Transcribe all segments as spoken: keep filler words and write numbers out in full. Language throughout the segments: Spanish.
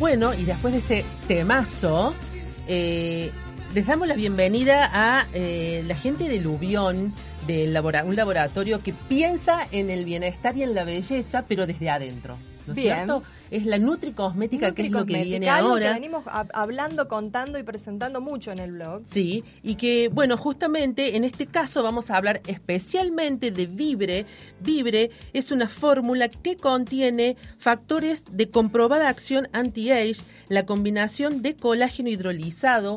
bueno, y después de este temazo, eh, les damos la bienvenida a eh, la gente de Lubión, de labora- un laboratorio que piensa en el bienestar y en la belleza, pero desde adentro. ¿No es Bien. cierto? Es la Nutricosmética, Nutricosmética, que es lo que viene algo ahora. Que venimos a- hablando, contando y presentando mucho en el blog. Sí, y que, bueno, justamente en este caso vamos a hablar especialmente de Vibre. Vibre es una fórmula que contiene factores de comprobada acción anti-age, la combinación de colágeno hidrolizado,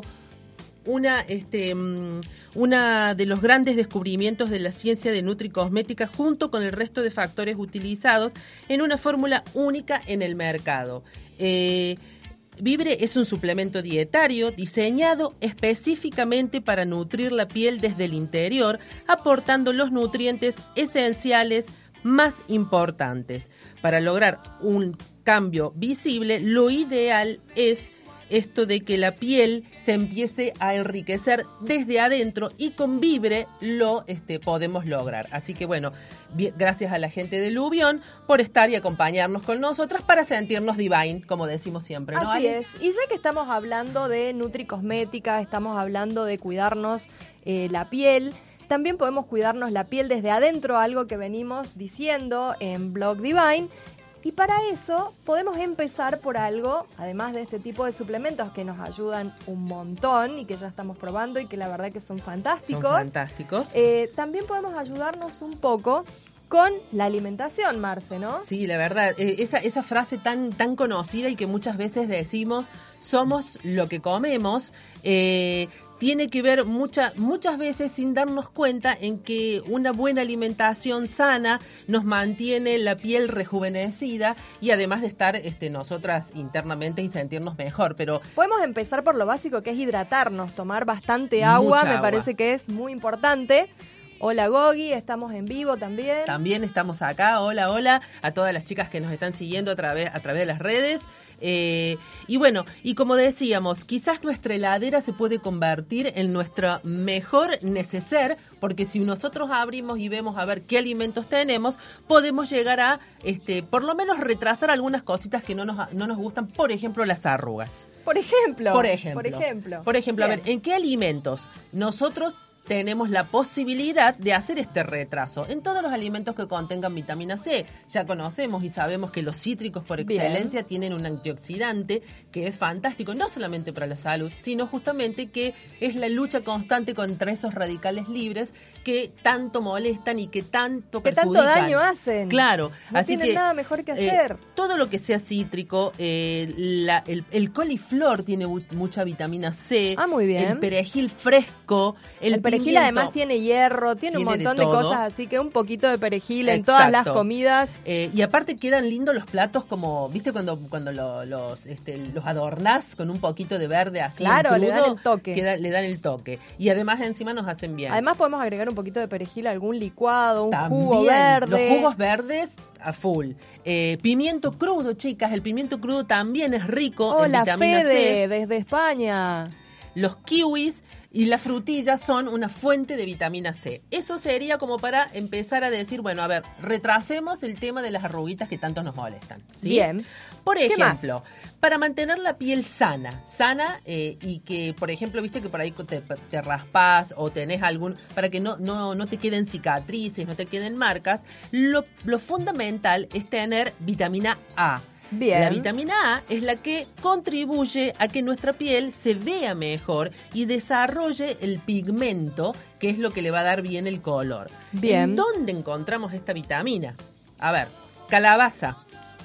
una este um, una de los grandes descubrimientos de la ciencia de nutricosmética junto con el resto de factores utilizados en una fórmula única en el mercado. Eh, Vibre es un suplemento dietario diseñado específicamente para nutrir la piel desde el interior, aportando los nutrientes esenciales más importantes. Para lograr un cambio visible, lo ideal es esto de que la piel se empiece a enriquecer desde adentro, y con Vibre lo este, podemos lograr. Así que bueno, bien, gracias a la gente de Lubión por estar y acompañarnos con nosotras para sentirnos divine, como decimos siempre, ¿no, Así Ale? es. Y ya que estamos hablando de nutricosmética, estamos hablando de cuidarnos eh, la piel, también podemos cuidarnos la piel desde adentro, algo que venimos diciendo en Blog Divine. Y para eso podemos empezar por algo, además de este tipo de suplementos que nos ayudan un montón y que ya estamos probando y que la verdad que son fantásticos. Son fantásticos. Eh, también podemos ayudarnos un poco con la alimentación, Marce, ¿no? Sí, la verdad, eh, esa, esa frase tan, tan conocida y que muchas veces decimos, somos lo que comemos, eh, tiene que ver mucha, muchas veces sin darnos cuenta en que una buena alimentación sana nos mantiene la piel rejuvenecida y además de estar este, nosotras internamente y sentirnos mejor. Pero podemos empezar por lo básico, que es hidratarnos, tomar bastante agua, Mucha me agua. parece que es muy importante. Hola Gogi, estamos en vivo también. También estamos acá, hola, hola, a todas las chicas que nos están siguiendo a través, a través de las redes. Eh, y bueno, y como decíamos, quizás nuestra heladera se puede convertir en nuestro mejor neceser, porque si nosotros abrimos y vemos a ver qué alimentos tenemos, podemos llegar a, este, por lo menos retrasar algunas cositas que no nos, no nos gustan, por ejemplo, las arrugas. Por ejemplo. Por ejemplo. Por ejemplo. Por ejemplo, Bien. a ver, ¿en qué alimentos nosotros tenemos la posibilidad de hacer este retraso? En todos los alimentos que contengan vitamina C. Ya conocemos y sabemos que los cítricos por excelencia Bien. tienen un antioxidante que es fantástico, no solamente para la salud, sino justamente que es la lucha constante contra esos radicales libres que tanto molestan y que tanto que perjudican. tanto daño hacen. Claro. No así tienen que, nada mejor que eh, hacer. todo lo que sea cítrico, eh, la, el, el coliflor tiene bu- mucha vitamina C. Ah, muy bien. El perejil fresco, el, El perejil pimiento, además tiene hierro, tiene, tiene un montón de de, todo. cosas, así que un poquito de perejil en Exacto. todas las comidas. Eh, y aparte quedan lindos los platos, como, ¿viste cuando cuando lo- los este, los adornás con un poquito de verde así Claro, en le crudo? dan el toque. Queda- le dan el toque. Y además encima nos hacen bien. Además podemos agregar un poquito de perejil a algún licuado, un También, jugo verde. los jugos verdes a full. Eh, pimiento crudo, chicas, el pimiento crudo también es rico Hola, en vitamina Fede, C. desde España. Los kiwis y las frutillas son una fuente de vitamina C. Eso sería como para empezar a decir, bueno, a ver, retrasemos el tema de las arruguitas que tanto nos molestan. ¿Sí? Bien. Por ¿Qué ejemplo, para mantener la piel sana, sana eh, y que, por ejemplo, viste que por ahí te, te raspás o tenés algún, para que no, no, no te queden cicatrices, no te queden marcas, lo, lo fundamental es tener vitamina A. Bien. La vitamina A es la que contribuye a que nuestra piel se vea mejor y desarrolle el pigmento, que es lo que le va a dar bien el color. Bien. ¿En dónde encontramos esta vitamina? A ver, calabaza,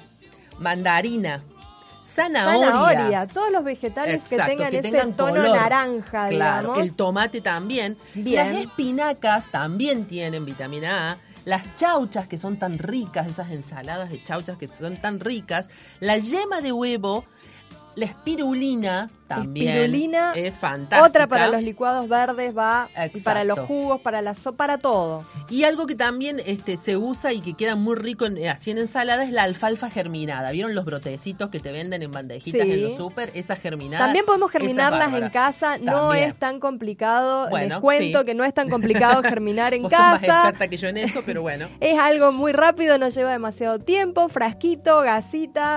mandarina, zanahoria. Zanahoria, todos los vegetales Exacto, que tengan que ese tengan tono color. naranja, Claro, digamos. el tomate también. Bien. Las espinacas también tienen vitamina A. Las chauchas, que son tan ricas, esas ensaladas de chauchas que son tan ricas. La yema de huevo, la espirulina también Espirulina, es fantástica. Otra para los licuados verdes va, y Exacto. para los jugos, para la sopa, para todo. Y algo que también este, se usa y que queda muy rico en, así en ensalada es la alfalfa germinada. ¿Vieron los brotecitos que te venden en bandejitas Sí. en los súper? Esa germinada. También podemos esa es germinarlas en bárbara. casa, no También. es tan complicado. Bueno, Les cuento sí. que no es tan complicado germinar en Vos sos más casa. experta que yo en eso, pero bueno. Es algo muy rápido, no lleva demasiado tiempo, frasquito, gasita,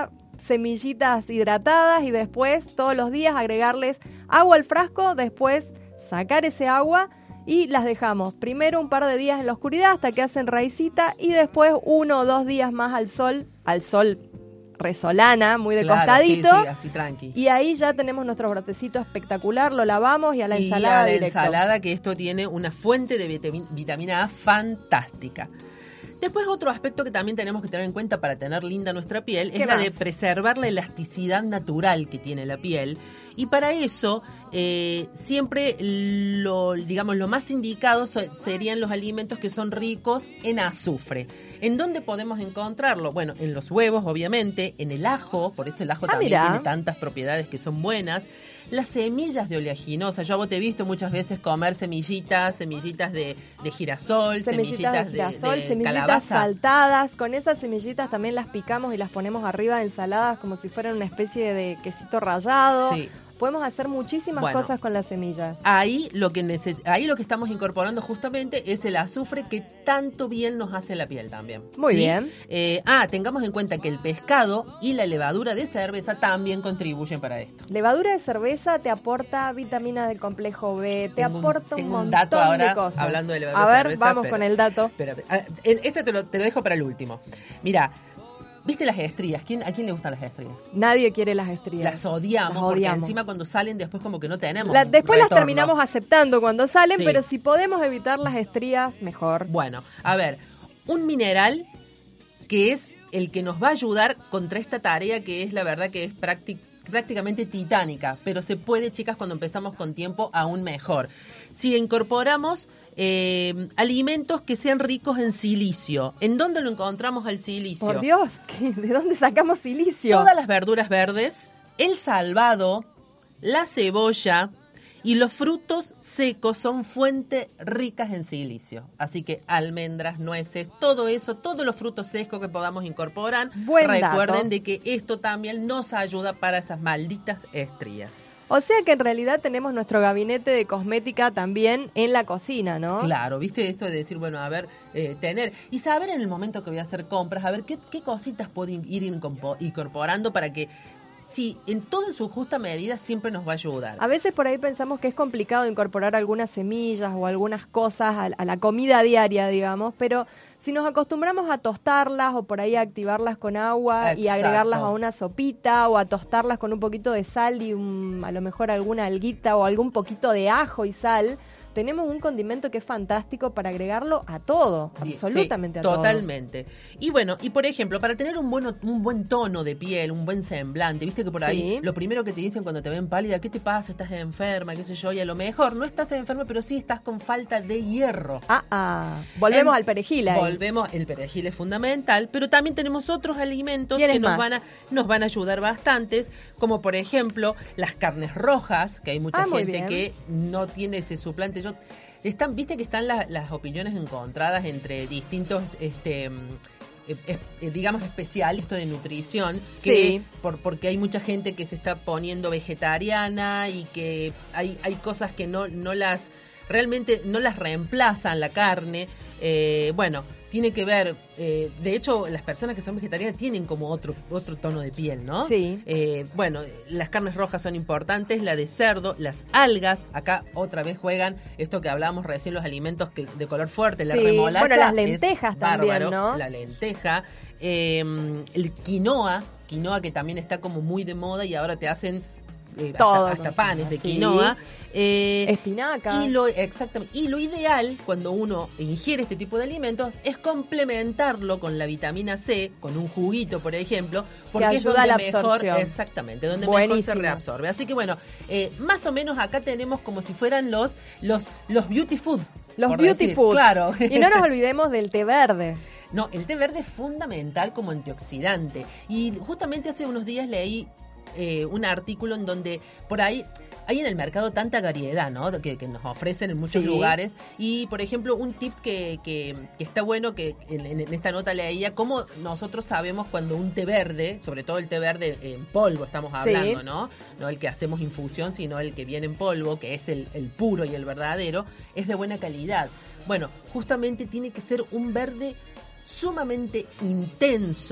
semillitas hidratadas y después todos los días agregarles agua al frasco, después sacar ese agua y las dejamos primero un par de días en la oscuridad hasta que hacen raicita y después uno o dos días más al sol, al sol resolana, muy de claro, costadito. Sí, sí, así tranqui. Y ahí ya tenemos nuestro brotecito espectacular, lo lavamos y a la y ensalada a la directo. ensalada, que esto tiene una fuente de vitamin- vitamina A fantástica. Después, otro aspecto que también tenemos que tener en cuenta para tener linda nuestra piel es la más? de preservar la elasticidad natural que tiene la piel. Y para eso, eh, siempre lo, digamos, lo más indicado so- serían los alimentos que son ricos en azufre. ¿En dónde podemos encontrarlo? Bueno, en los huevos, obviamente, en el ajo, por eso el ajo Ah, también mirá. tiene tantas propiedades que son buenas. Las semillas de oleaginosa, yo a vos te he visto muchas veces comer semillitas, semillitas de, de girasol, Semillitas semillitas de de, girasol, de semillitas calabaza. saltadas. Con esas semillitas también las picamos y las ponemos arriba de ensaladas como si fueran una especie de quesito rallado. Sí. Podemos hacer muchísimas Bueno. cosas con las semillas. Ahí lo que neces- ahí lo que estamos incorporando justamente es el azufre que tanto bien nos hace la piel también. Muy ¿sí? bien. Eh, ah, tengamos en cuenta que el pescado y la levadura de cerveza también contribuyen para esto. Levadura de cerveza te aporta vitaminas del complejo B, te Tengo un- aporta un, tengo un montón dato ahora de cosas. hablando de levadura A de ver, cerveza, vamos pero- con el dato. Espera, ah, el- este te lo, te lo dejo para el último. Mira, ¿viste las estrías? ¿Quién, ¿A quién le gustan las estrías? Nadie quiere las estrías. Las odiamos, Las porque odiamos. encima cuando salen después como que no tenemos La- después las retorno. terminamos aceptando cuando salen, Sí. pero si podemos evitar las estrías, mejor. Bueno, a ver, un mineral que es el que nos va a ayudar contra esta tarea que es la verdad que es prácti- prácticamente titánica, pero se puede, chicas, cuando empezamos con tiempo aún mejor. Si incorporamos eh, alimentos que sean ricos en silicio, ¿en dónde lo encontramos al silicio? Por Dios, ¿qué- ¿de dónde sacamos silicio? Todas las verduras verdes, el salvado, la cebolla y los frutos secos son fuentes ricas en silicio. Así que almendras, nueces, todo eso, todos los frutos secos que podamos incorporar, Buen recuerden dato. de que esto también nos ayuda para esas malditas estrías. O sea que en realidad tenemos nuestro gabinete de cosmética también en la cocina, ¿no? Claro, ¿viste? Eso de decir, bueno, a ver, eh, tener y saber en el momento que voy a hacer compras, a ver qué, qué cositas puedo ir incompo- incorporando para que, sí, en todo en su justa medida siempre nos va a ayudar. A veces por ahí pensamos que es complicado incorporar algunas semillas o algunas cosas a, a la comida diaria, digamos, pero si nos acostumbramos a tostarlas o por ahí a activarlas con agua y Exacto. agregarlas a una sopita o a tostarlas con un poquito de sal y un- a lo mejor alguna alguita o algún poquito de ajo y sal, tenemos un condimento que es fantástico para agregarlo a todo, Bien, absolutamente sí, a todo. totalmente. Y bueno, y por ejemplo, para tener un buen, un buen tono de piel, un buen semblante, viste que por ahí Sí. lo primero que te dicen cuando te ven pálida, ¿qué te pasa? ¿Estás enferma? ¿Qué sé yo? Y a lo mejor no estás enferma, pero sí estás con falta de hierro. Ah, ah. Volvemos En- al perejil ahí. Volvemos, el perejil es fundamental, pero también tenemos otros alimentos ¿Quiénes que nos más? van, a, nos van a ayudar bastantes, como por ejemplo las carnes rojas, que hay mucha Ah, muy gente bien. que no tiene ese suplante. Yo, están, viste que están la- las opiniones encontradas entre distintos, este, mm, eh, eh, eh, digamos, especialistas de nutrición, que Sí. por, porque hay mucha gente que se está poniendo vegetariana y que hay, hay cosas que no, no las realmente no las reemplazan la carne. Eh, bueno, tiene que ver, eh, de hecho, las personas que son vegetarianas tienen como otro otro tono de piel, ¿no? Sí. Eh, bueno, las carnes rojas son importantes, la de cerdo, las algas, acá otra vez juegan esto que hablábamos recién, los alimentos que de color fuerte, la Sí, remolacha. bueno, las es lentejas también, bárbaro, ¿no? La lenteja, eh, el quinoa, quinoa que también está como muy de moda y ahora te hacen eh, Todo hasta, hasta con panes de quinoa, sí. quinoa. Eh, Espinacas. y lo exactamente y lo ideal cuando uno ingiere este tipo de alimentos es complementarlo con la vitamina C, con un juguito, por ejemplo, porque Que es ayuda a donde la mejor, absorción. exactamente, donde mejor se Buenísimo. reabsorbe. Así que bueno, eh, más o menos acá tenemos como si fueran los los los beauty food. Los por beauty decir. foods. Claro. Y no nos olvidemos del té verde. No, el té verde es fundamental como antioxidante. Y justamente hace unos días leí eh, un artículo en donde por ahí hay en el mercado tanta variedad, ¿no? Que, que nos ofrecen en muchos Sí. lugares. Y, por ejemplo, un tips que, que, que está bueno, que en, en esta nota leía, cómo nosotros sabemos cuando un té verde, sobre todo el té verde en polvo estamos hablando, Sí. ¿no? No el que hacemos infusión, sino el que viene en polvo, que es el, el puro y el verdadero, es de buena calidad. Bueno, justamente tiene que ser un verde sumamente intenso,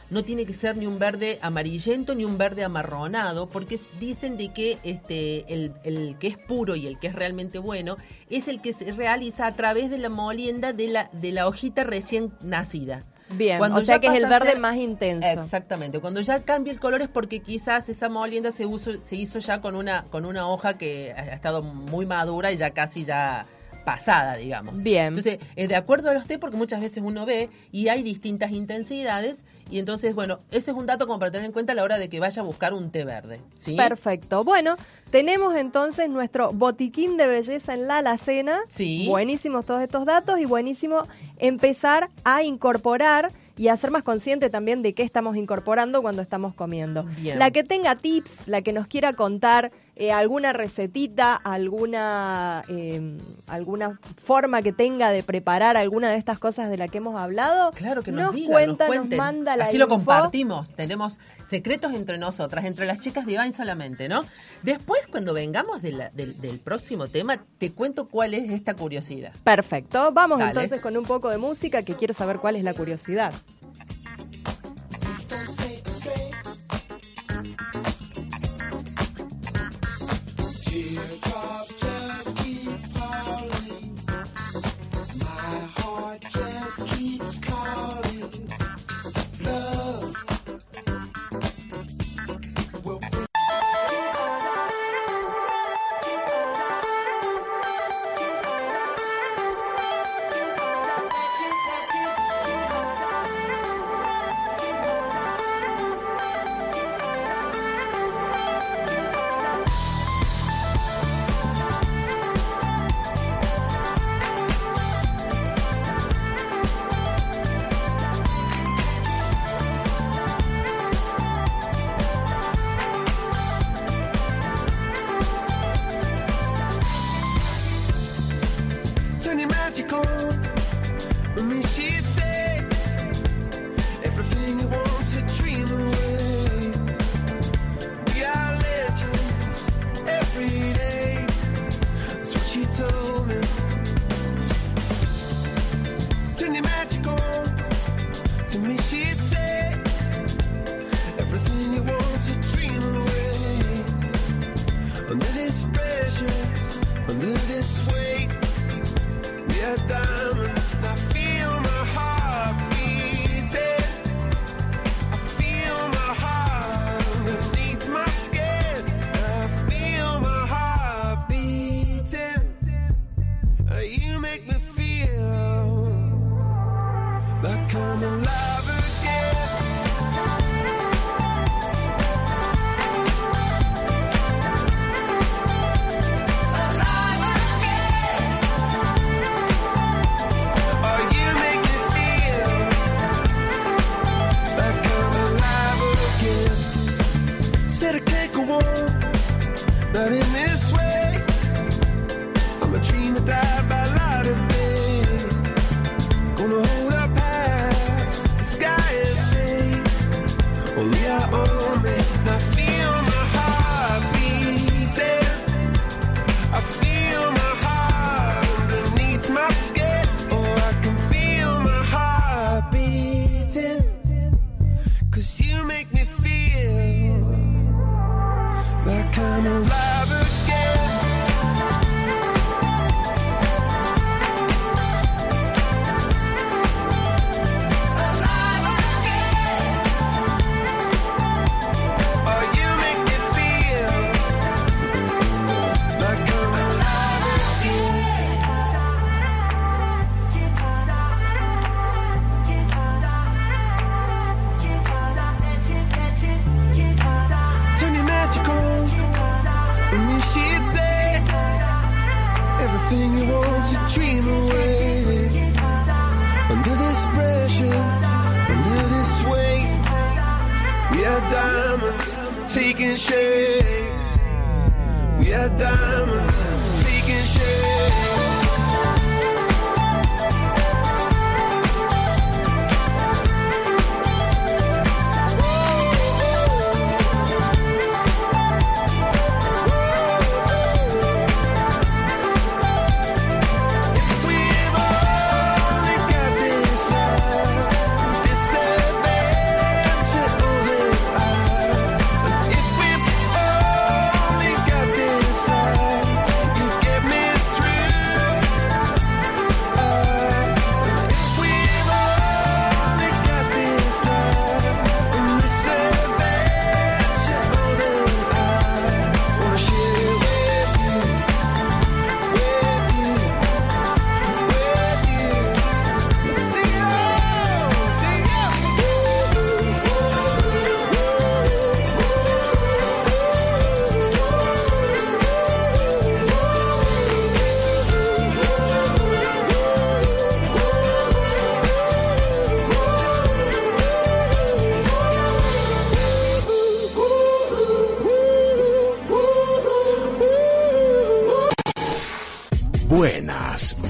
no tiene que ser ni un verde amarillento ni un verde amarronado, porque dicen de que este el, el que es puro y el que es realmente bueno es el que se realiza a través de la molienda de la, de la hojita recién nacida. Bien, Cuando o sea que es el verde ser, más intenso. Exactamente. Cuando ya cambia el color es porque quizás esa molienda se, uso, se hizo ya con una, con una hoja que ha estado muy madura y ya casi ya pasada, digamos. Bien. Entonces, eh, de acuerdo a los té, porque muchas veces uno ve y hay distintas intensidades, y entonces, bueno, ese es un dato como para tener en cuenta a la hora de que vaya a buscar un té verde, ¿sí? Perfecto. Bueno, tenemos entonces nuestro botiquín de belleza en la alacena. Sí. Buenísimos todos estos datos y buenísimo empezar a incorporar y a ser más consciente también de qué estamos incorporando cuando estamos comiendo. Bien. La que tenga tips, la que nos quiera contar eh, alguna recetita, alguna eh, alguna forma que tenga de preparar alguna de estas cosas de las que hemos hablado, claro que nos, nos diga, cuenta, nos, nos manda la Así info. lo compartimos. Tenemos secretos entre nosotras, entre las chicas de Divine solamente, ¿no? Después, cuando vengamos de la, del, del próximo tema, te cuento cuál es esta curiosidad. Perfecto. Vamos Dale. entonces con un poco de música, que quiero saber cuál es la curiosidad.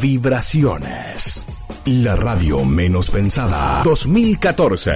Vibraciones. La radio menos pensada. dos mil catorce.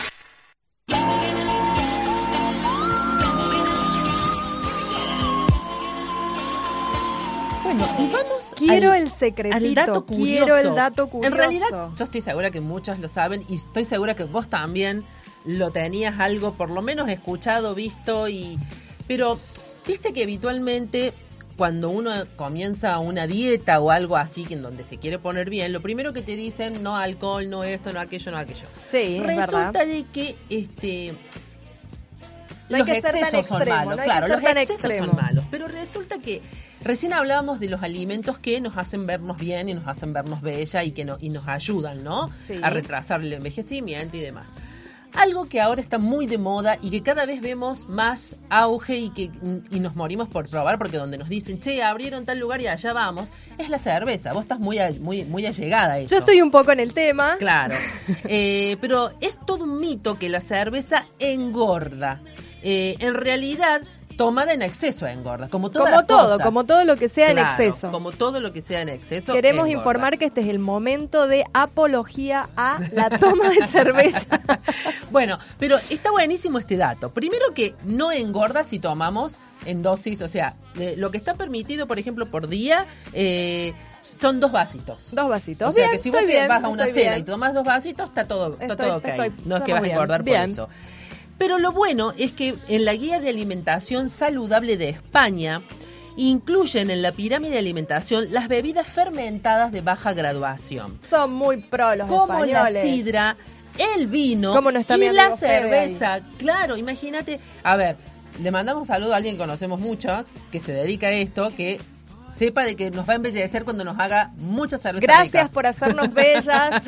Bueno, y vamos Quiero al, el secretito, al dato curioso. quiero el dato curioso. En realidad, yo estoy segura que muchos lo saben y estoy segura que vos también lo tenías algo, por lo menos escuchado, visto, y pero viste que habitualmente cuando uno comienza una dieta o algo así, que en donde se quiere poner bien, lo primero que te dicen, no alcohol, no esto, no aquello, no aquello. Sí, es Resulta verdad. de que este No hay los que ser tan excesos son extremo, malos, no hay claro, que los ser tan excesos extremo. son malos, pero resulta que recién hablábamos de los alimentos que nos hacen vernos bien y nos hacen vernos bella y que no, y nos ayudan, ¿no? Sí. A retrasar el envejecimiento y demás. Algo que ahora está muy de moda y que cada vez vemos más auge y que y nos morimos por probar, porque donde nos dicen, che, abrieron tal lugar y allá vamos, es la cerveza. Vos estás muy a- muy muy allegada a eso. Yo estoy un poco en el tema. Claro, eh, pero es todo un mito que la cerveza engorda. Eh, en realidad, tomada en exceso engorda, como todas Como las todo, cosas. como todo lo que sea Claro, en exceso. Como todo lo que sea en exceso. Queremos engorda. informar que este es el momento de apología a la toma de cerveza. Bueno, pero está buenísimo este dato. Primero que no engorda si tomamos en dosis, o sea, eh, lo que está permitido, por ejemplo, por día, eh, son dos vasitos. Dos vasitos. O sea, Bien, que si vos estoy te bien, vas a una estoy cena bien. y tomas dos vasitos, está todo, está Estoy- todo ok. estoy- no es que estamos vas a bien, engordar bien. por eso. Pero lo bueno es que en la guía de alimentación saludable de España incluyen en la pirámide de alimentación las bebidas fermentadas de baja graduación, Son muy pro los como la españoles. sidra, el vino Como no está mi y la amigo Fede cerveza. Claro, imagínate. A ver, le mandamos un saludo a alguien que conocemos mucho, que se dedica a esto, que sepa de que nos va a embellecer cuando nos haga mucha cerveza Gracias rica. por hacernos bellas.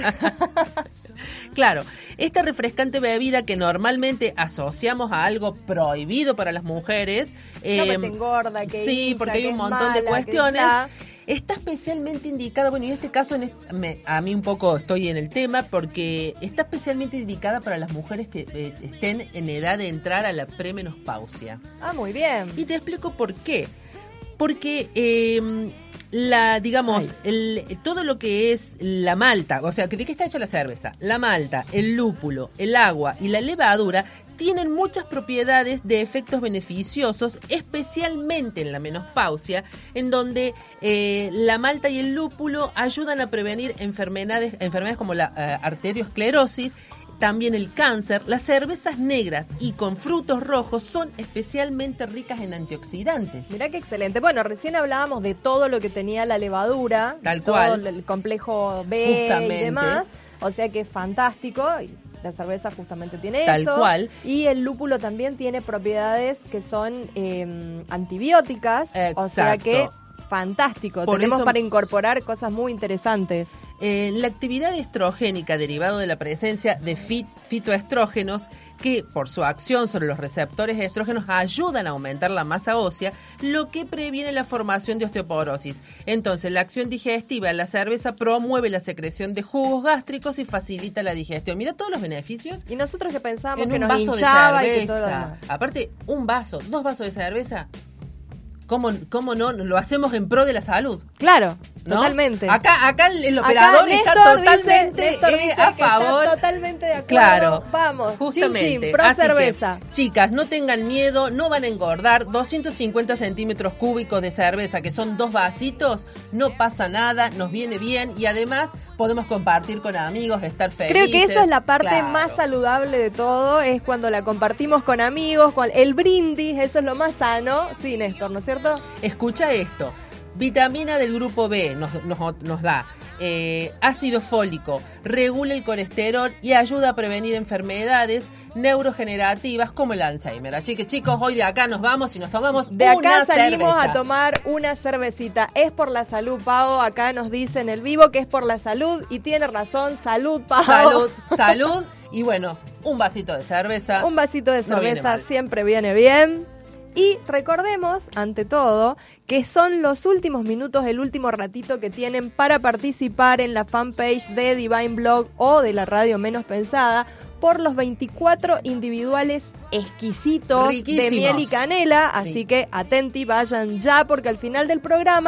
Claro, esta refrescante bebida que normalmente asociamos a algo prohibido para las mujeres. No me te engorda, que sí, hincha, porque hay que un es montón mala, de que cuestiones. está. Está especialmente indicada, bueno, y en este caso en este- me- a mí un poco estoy en el tema, porque está especialmente indicada para las mujeres que eh, estén en edad de entrar a la premenopausia. Ah, muy bien. Y te explico por qué. Porque eh, la, digamos, el, todo lo que es la malta, o sea, ¿de qué está hecha la cerveza? La malta, el lúpulo, el agua y la levadura tienen muchas propiedades de efectos beneficiosos, especialmente en la menopausia, en donde eh, la malta y el lúpulo ayudan a prevenir enfermedades, enfermedades como la eh, arteriosclerosis, también el cáncer. Las cervezas negras y con frutos rojos son especialmente ricas en antioxidantes. Mirá qué excelente. Bueno, recién hablábamos de todo lo que tenía la levadura, Tal todo cual. el complejo B Justamente. y demás. O sea que es fantástico. Y la cerveza justamente tiene Tal eso. cual. Y el lúpulo también tiene propiedades que son eh, antibióticas. O sea Exacto. que fantástico. Por Tenemos eso- para incorporar cosas muy interesantes. Eh, la actividad estrogénica derivado de la presencia de fit- fitoestrógenos que por su acción sobre los receptores de estrógenos ayudan a aumentar la masa ósea, lo que previene la formación de osteoporosis. Entonces, la acción digestiva de la cerveza promueve la secreción de jugos gástricos y facilita la digestión. Mira todos los beneficios Y nosotros que pensábamos en que un nos vaso hinchaba de y que todo lo cerveza. demás. Aparte, un vaso, dos vasos de cerveza, ¿cómo, cómo no? Lo hacemos en pro de la salud. Claro, ¿no? totalmente. Acá, acá el, el Acá operador está Néstor dice- totalmente Néstor eh, dice a que está favor. totalmente de acuerdo. Claro, Vamos, justamente. chin, chin, pro Así que, cerveza. chicas, no tengan miedo, no van a engordar. doscientos cincuenta centímetros cúbicos de cerveza, que son dos vasitos, no pasa nada, nos viene bien y además podemos compartir con amigos, estar felices. Creo que eso es la parte Claro. más saludable de todo, es cuando la compartimos con amigos, con el brindis, eso es lo más sano. Sí, Néstor, ¿no es cierto? Escucha esto, vitamina del grupo B nos, nos, nos da, eh, ácido fólico, regula el colesterol y ayuda a prevenir enfermedades neurogenerativas como el Alzheimer. Así que chicos, hoy de acá nos vamos y nos tomamos De acá una salimos cerveza. a tomar una cervecita. Es por la salud, Pau. Acá nos dice en el vivo que es por la salud y tiene razón. Salud, Pau. Salud, salud y bueno, un vasito de cerveza. Un vasito de No viene cerveza mal. siempre viene bien. Y recordemos, ante todo, que son los últimos minutos, el último ratito que tienen para participar en la fanpage de Divine Blog o de la Radio Menos Pensada por los veinticuatro individuales exquisitos Riquísimos. de miel y canela. Sí. Así que atenti, vayan ya, porque al final del programa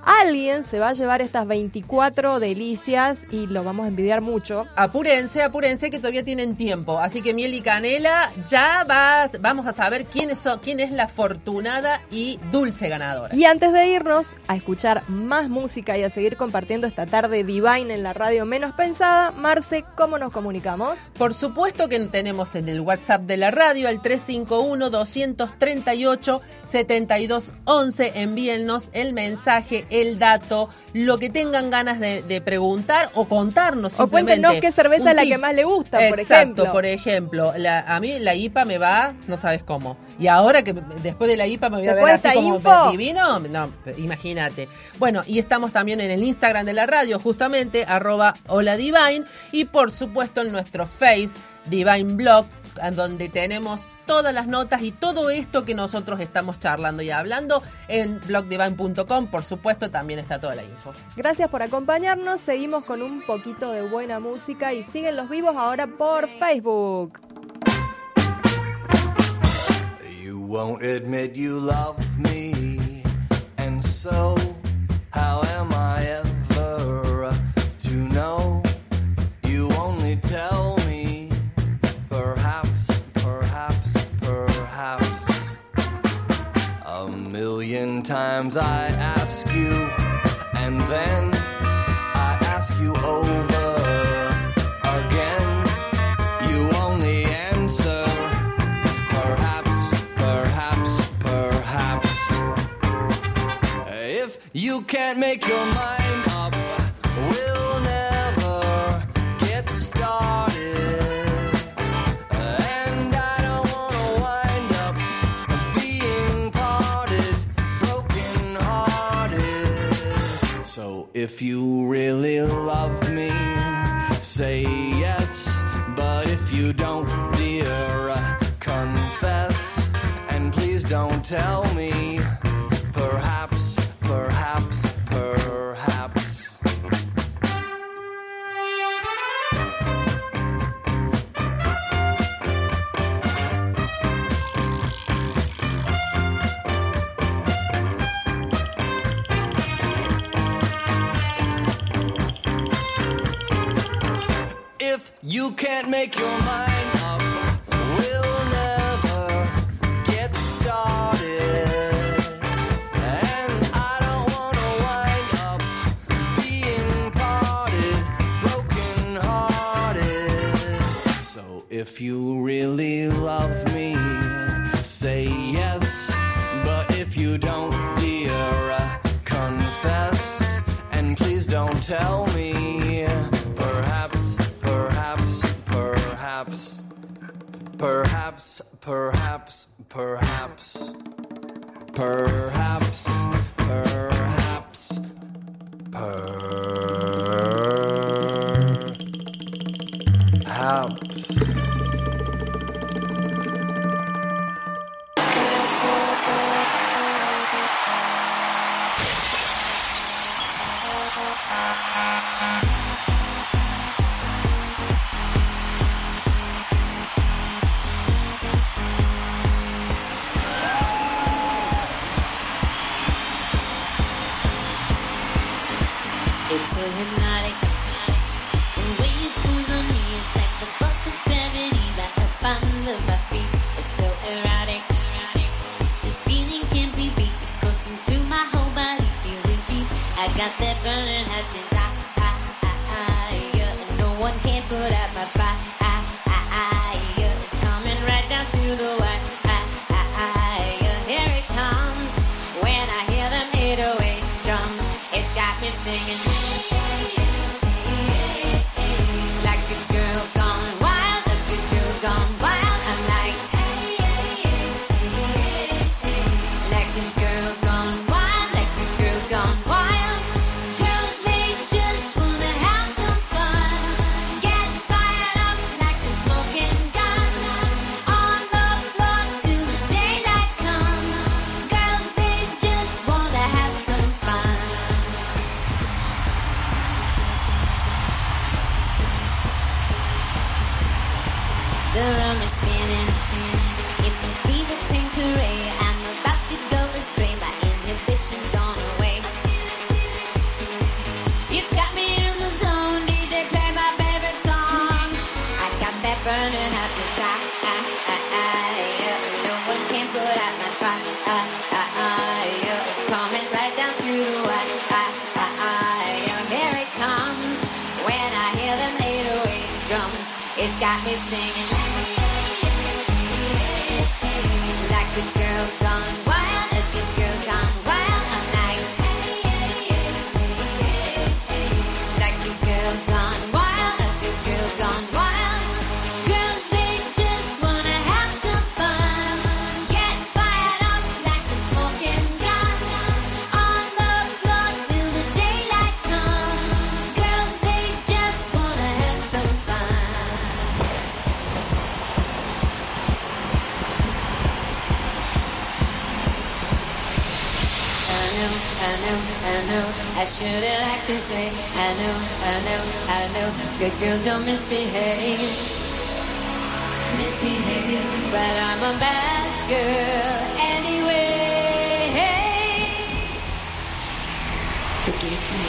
alguien se va a llevar estas veinticuatro delicias y lo vamos a envidiar mucho. Apúrense, apúrense que todavía tienen tiempo. Así que miel y canela, ya va, vamos a saber quiénes son, quién es la afortunada y dulce ganadora. Y antes de irnos a escuchar más música y a seguir compartiendo esta tarde Divine en la radio menos pensada, Marce, ¿cómo nos comunicamos? Por supuesto que tenemos en el WhatsApp de la radio al tres cinco uno, dos tres ocho, siete dos uno. Envíennos el mensaje, el dato, lo que tengan ganas de, de preguntar o contarnos simplemente. O cuéntenos qué cerveza es la que más le gusta, por Exacto, ejemplo. Exacto, por ejemplo. La, a mí la I P A me va, no sabes cómo. Y ahora que después de la I P A me voy a ver así como info? divino, no, imagínate. Bueno, y estamos también en el Instagram de la radio, justamente, arroba hola Divine, y por supuesto en nuestro Face, Divine Blog, en donde tenemos todas las notas y todo esto que nosotros estamos charlando y hablando en blog divine punto com. Por supuesto, también está toda la info. Gracias por acompañarnos. Seguimos con un poquito de buena música y siguen los vivos ahora por Facebook. You won't admit you love me, and so how am I ever to know? You only tell me, perhaps, perhaps, perhaps. A million times I ask you, and then I ask you over again. You only answer, perhaps, perhaps, perhaps. If you can't make your mind up, we'll never get started. And I don't wanna wind up being parted, broken hearted. So if you really love me, say yes. But if you don't, dear, uh, confess. And please don't tell me, perhaps, perhaps, perhaps. If you can't make your mind up, we'll never get started. And I don't wanna wind up being parted, broken hearted. So if you really love me, say yes. But if you don't, dear, uh, confess. And please don't tell me, perhaps, perhaps, perhaps, perhaps, perhaps, perhaps, perhaps, perhaps, perhaps. It's so hypnotic, the way it pulls on me. It's like the force of gravity back up under my feet. It's so erotic, this feeling can't be beat. It's coursing through my whole body, feeling deep. I got that burning hot desire, and no one can put out my fire. It's coming right down through the wire. Here it comes, when I hear them eight oh eight drums. It's got me singing. The room is spinning, it must be the Tanqueray. I'm about to go astray, my inhibitions gone away. It's got me singing like a girl gone wild, a good girl gone wild. I'm like, like a girl gone wild, a good girl gone wild. Girls, they just wanna have some fun, get fired up like a smoking gun, on the floor till the daylight comes. Girls, they just wanna have some fun. I know, I know, I know, I shouldn't act this way. I know, I know, I know, good girls don't misbehave, misbehave, but I'm a bad girl anyway. Forgive me.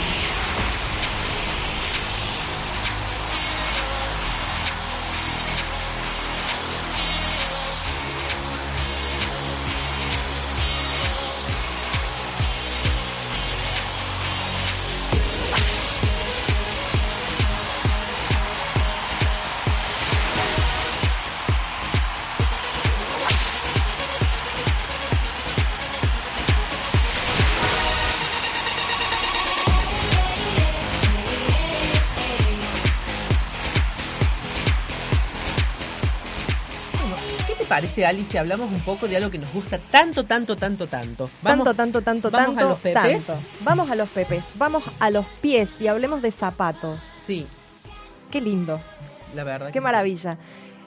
Parece, Alice, si hablamos un poco de algo que nos gusta tanto, tanto, tanto, tanto. Tanto, tanto, tanto, vamos tanto. a los pepes. Tanto. Vamos a los pepes. Vamos a los pies y hablemos de zapatos. Sí, Qué lindos. la verdad. Qué que sí. maravilla.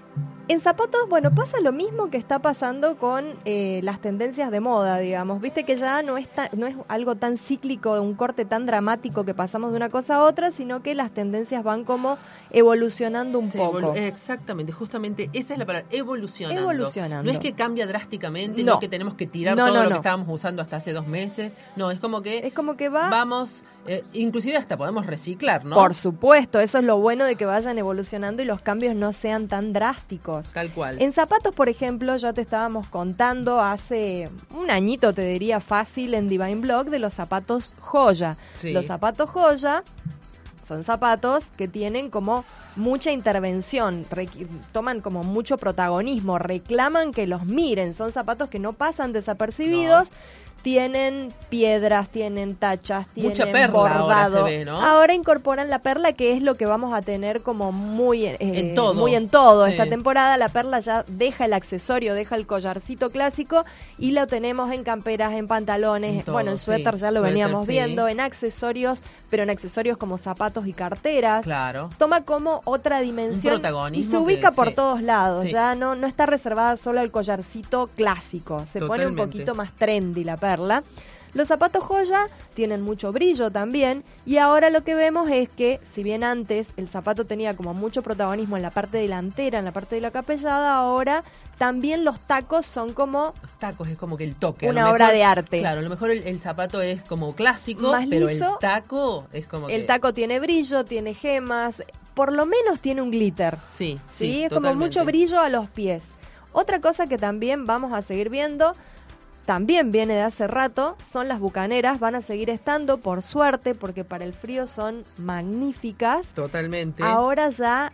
En zapatos, bueno, pasa lo mismo que está pasando con eh, las tendencias de moda, digamos. Viste que ya no es, ta- no es algo tan cíclico, un corte tan dramático que pasamos de una cosa a otra, sino que las tendencias van como evolucionando un Se poco. evolu- Exactamente, justamente esa es la palabra, evolucionando. Evolucionando. No es que cambia drásticamente, No. no, que tenemos que tirar No, todo no, lo no. que estábamos usando hasta hace dos meses. No, es como que Es como que va... vamos, eh, inclusive hasta podemos reciclar, ¿no? Por supuesto, eso es lo bueno de que vayan evolucionando y los cambios no sean tan drásticos. Tal cual. En zapatos, por ejemplo, ya te estábamos contando hace un añito, te diría fácil, en Divine Blog, de los zapatos joya. Sí. Los zapatos joya son zapatos que tienen como mucha intervención, requ- toman como mucho protagonismo, reclaman que los miren, son zapatos que no pasan desapercibidos. Tienen piedras, tienen tachas, tienen Mucha perla ahora bordado. se ve, ¿no? Ahora incorporan la perla, que es lo que vamos a tener como muy eh, En todo. muy en todo Sí. esta temporada. La perla ya deja el accesorio, deja el collarcito clásico y lo tenemos en camperas, en pantalones, En todo, bueno, en suéter sí. ya lo Suéter, veníamos sí. viendo, en accesorios, pero en accesorios como zapatos y carteras. Claro. Toma como otra dimensión Un protagonismo y se ubica que- por sí. todos lados. Sí. Ya no, no está reservada solo al collarcito clásico. Se pone un Totalmente. poquito más trendy la perla. Los zapatos joya tienen mucho brillo también y ahora lo que vemos es que si bien antes el zapato tenía como mucho protagonismo en la parte delantera, en la parte de la capellada, ahora también los tacos son como Los tacos es como que el toque. a lo una mejor- obra de arte. Claro, a lo mejor el, el zapato es como clásico, Más pero liso. el taco es como que... el taco tiene brillo, tiene gemas, por lo menos tiene un glitter. Sí, Sí, sí, es como totalmente. mucho brillo a los pies. Otra cosa que también vamos a seguir viendo, también viene de hace rato, son las bucaneras. Van a seguir estando, por suerte, porque para el frío son magníficas. Totalmente. Ahora ya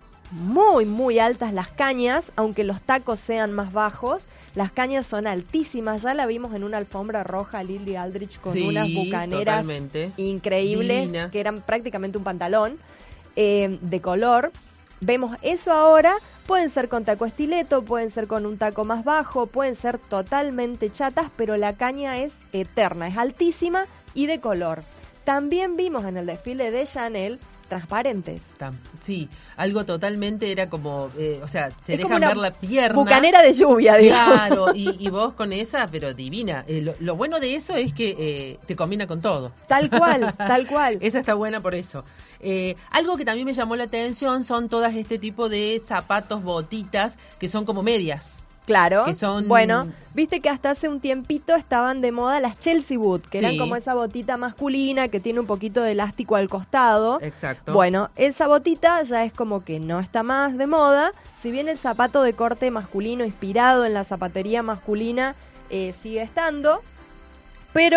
muy, muy altas las cañas, aunque los tacos sean más bajos. Las cañas son altísimas. Ya la vimos en una alfombra roja, Lily Aldrich, con Sí, unas bucaneras totalmente. increíbles, Divinas. que eran prácticamente un pantalón eh, de color. Vemos eso ahora. Pueden ser con taco estileto, pueden ser con un taco más bajo, pueden ser totalmente chatas, pero la caña es eterna, es altísima y de color. También vimos en el desfile de Chanel transparentes. Tam- Sí, algo totalmente era como, eh, o sea, se Es como dejan una ver la pierna. bucanera de lluvia, digamos. Claro, y, y vos con esa, pero divina. Eh, lo, lo bueno de eso es que eh, te combina con todo. Tal cual, tal cual. Esa está buena por eso. Eh, algo que también me llamó la atención son todas este tipo de zapatos, botitas, que son como medias. Claro. Que son- Bueno, viste que hasta hace un tiempito estaban de moda las Chelsea Boot, que Sí. eran como esa botita masculina que tiene un poquito de elástico al costado. Exacto. Bueno, esa botita ya es como que no está más de moda. Si bien el zapato de corte masculino inspirado en la zapatería masculina eh, sigue estando, pero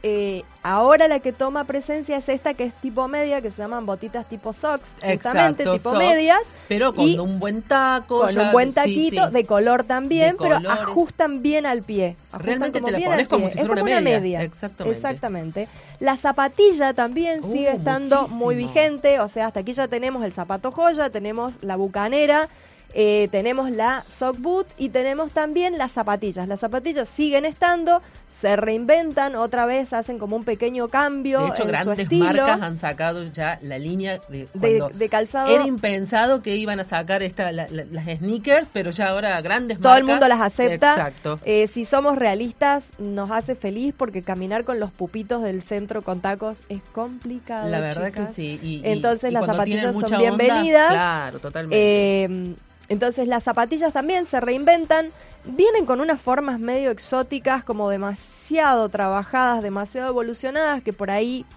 eh, ahora la que toma presencia es esta que es tipo media, que se llaman botitas tipo socks, justamente, Exacto, tipo socks, medias. pero con y un buen taco. con ya- un buen sí, taquito, sí. de color también, De pero colores. ajustan bien al pie. Ajustan Realmente como te la bien pones al como pie. si Es fuera como una media. media. Exactamente. Exactamente. La zapatilla también Uh, sigue estando muchísimo. muy vigente, o sea, hasta aquí ya tenemos el zapato joya, tenemos la bucanera, eh, tenemos la sock boot y tenemos también las zapatillas. Las zapatillas siguen estando, se reinventan, otra vez hacen como un pequeño cambio De hecho, en su grandes estilo marcas han sacado ya la línea de, de, cuando de calzado. era impensado que iban a sacar esta, la- la- las sneakers, pero ya ahora grandes Todo marcas. el mundo las acepta. Exacto. Eh, si somos realistas, nos hace feliz porque caminar con los pupitos del centro con tacos es complicado. La verdad chicas. que sí. Y, y- Entonces y las cuando tienen zapatillas son mucha onda, bienvenidas. claro, totalmente. Eh, entonces las zapatillas también se reinventan. Vienen con unas formas medio exóticas, como demasiado trabajadas, demasiado evolucionadas, que por ahí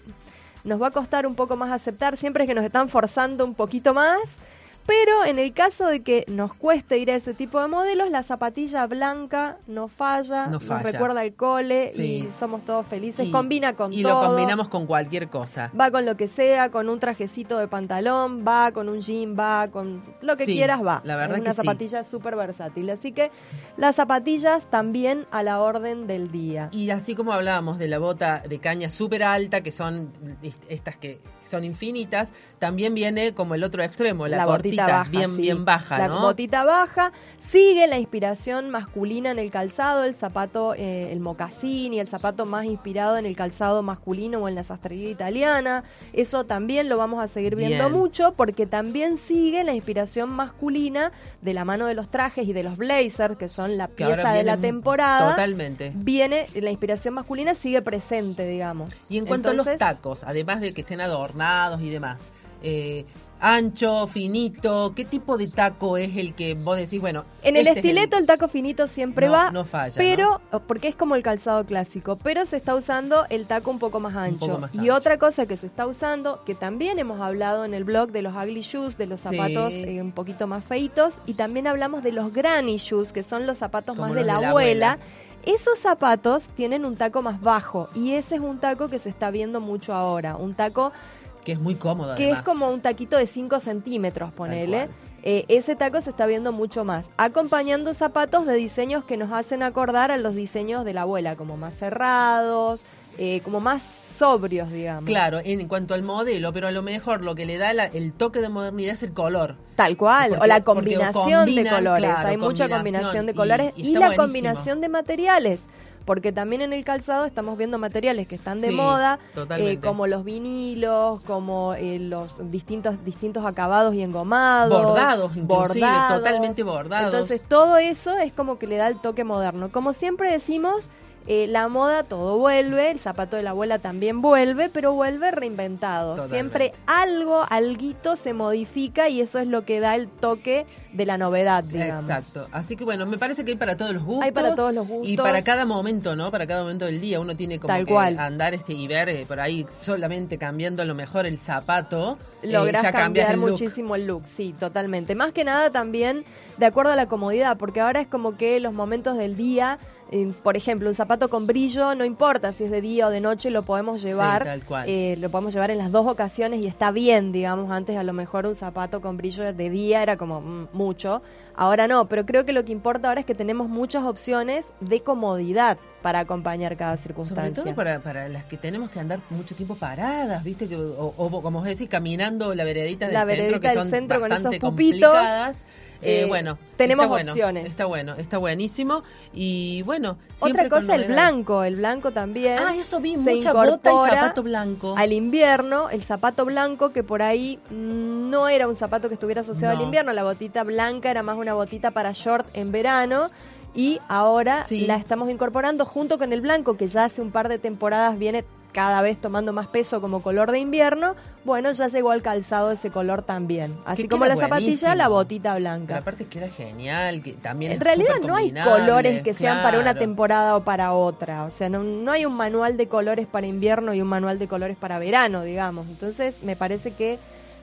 nos va a costar un poco más aceptar. Siempre es que nos están forzando un poquito más. Pero en el caso de que nos cueste ir a ese tipo de modelos, la zapatilla blanca no falla, No nos falla. recuerda el cole Sí. y somos todos felices. Y- Combina con y todo. lo combinamos con cualquier cosa. Va con lo que sea, con un trajecito de pantalón, va con un jean, va con lo que Sí, quieras, va. la verdad es una que sí. zapatilla súper versátil. Así que las zapatillas también a la orden del día. Y así como hablábamos de la bota de caña súper alta, que son est- estas que son infinitas, también viene como el otro extremo, la, cortita, botita baja, bien, sí. bien baja, La ¿no? botita baja. Sigue la inspiración masculina en el calzado, el zapato, eh, el mocasín y el zapato más inspirado en el calzado masculino o en la sastrería italiana. Eso también lo vamos a seguir viendo Bien. mucho porque también sigue la inspiración masculina de la mano de los trajes y de los blazers, que son la Que ahora pieza de la vienen temporada. Totalmente. Viene, la inspiración masculina sigue presente, digamos. Y en cuanto a Entonces, los tacos, además de que estén adornados y demás, eh, ancho, finito, ¿qué tipo de taco es el que vos decís, bueno, En el este es estileto el... taco finito siempre No, va, no falla, pero porque es como el calzado clásico, pero se está usando el taco un poco más ancho. poco más y ancho. otra cosa que se está usando, que también hemos hablado en el blog de los ugly shoes, de los Sí. zapatos eh, un poquito más feitos, y también hablamos de los granny shoes, que son los zapatos Como más los de la, de la abuela. abuela. Esos zapatos tienen un taco más bajo y ese es un taco que se está viendo mucho ahora, un taco que es muy cómodo que además. es como un taquito de cinco centímetros, ponele. cual. Eh, ese taco se está viendo mucho más, acompañando zapatos de diseños que nos hacen acordar a los diseños de la abuela, como más cerrados, eh, como más sobrios, digamos. Claro, en cuanto al modelo, pero a lo mejor lo que le da la- el toque de modernidad es el color. Tal cual, Porque- o la porque combinación de combinan, colores. claro, Hay mucha combinación, combinación de y- colores y y, está la buenísimo. combinación de materiales. Porque también en el calzado estamos viendo materiales que están de Sí, moda, totalmente. eh, como los vinilos, como eh, los distintos distintos acabados y engomados. Bordados, inclusive, bordados. totalmente bordados. Entonces todo eso es como que le da el toque moderno. Como siempre decimos, eh, la moda todo vuelve, el zapato de la abuela también vuelve, pero vuelve reinventado. Totalmente. Siempre algo, alguito se modifica y eso es lo que da el toque de la novedad, digamos. Exacto. Así que bueno, me parece que hay para todos los gustos. Hay para todos los gustos. Y para cada momento, ¿no? Para cada momento del día. Uno tiene como Tal que cual. andar este y ver eh, por ahí solamente cambiando a lo mejor el zapato. eh, Lográs ya cambias cambiar el look. muchísimo el look, sí, totalmente. Más que nada también de acuerdo a la comodidad, porque ahora es como que los momentos del día, eh, por ejemplo, un zapato con brillo, no importa si es de día o de noche, lo podemos llevar, tal cual. eh, lo podemos llevar en las dos ocasiones y está bien, digamos. Antes a lo mejor un zapato con brillo de día era como mm, mucho, ahora no, pero creo que lo que importa ahora es que tenemos muchas opciones de comodidad para acompañar cada Sobre circunstancia. todo para, para las que tenemos que andar mucho tiempo paradas, ¿viste? Que, o, o como vos decís, caminando la veredita del La centro, veredita que del son centro con bastante esos pupitos. complicadas. Eh, Eh, bueno, tenemos está bueno, opciones. Está bueno, está buenísimo. Y bueno, Otra siempre con cosa, el novedades. blanco, el blanco también. Ah, eso vi, se mucha bota y incorpora zapato blanco. Al invierno, el zapato blanco, que por ahí mm, no era un zapato que estuviera asociado No. al invierno, la botita blanca era más una botita para short en verano. Y ahora Sí. la estamos incorporando junto con el blanco, que ya hace un par de temporadas viene cada vez tomando más peso como color de invierno. Bueno, ya llegó al calzado ese color también. Así Que como queda la zapatilla, buenísimo. la botita Pero blanca. aparte queda genial, que también En es realidad súper no hay combinable, colores que sean para una claro. temporada o para otra. O sea, no, no hay un manual de colores para invierno y un manual de colores para verano, digamos. Entonces, me parece que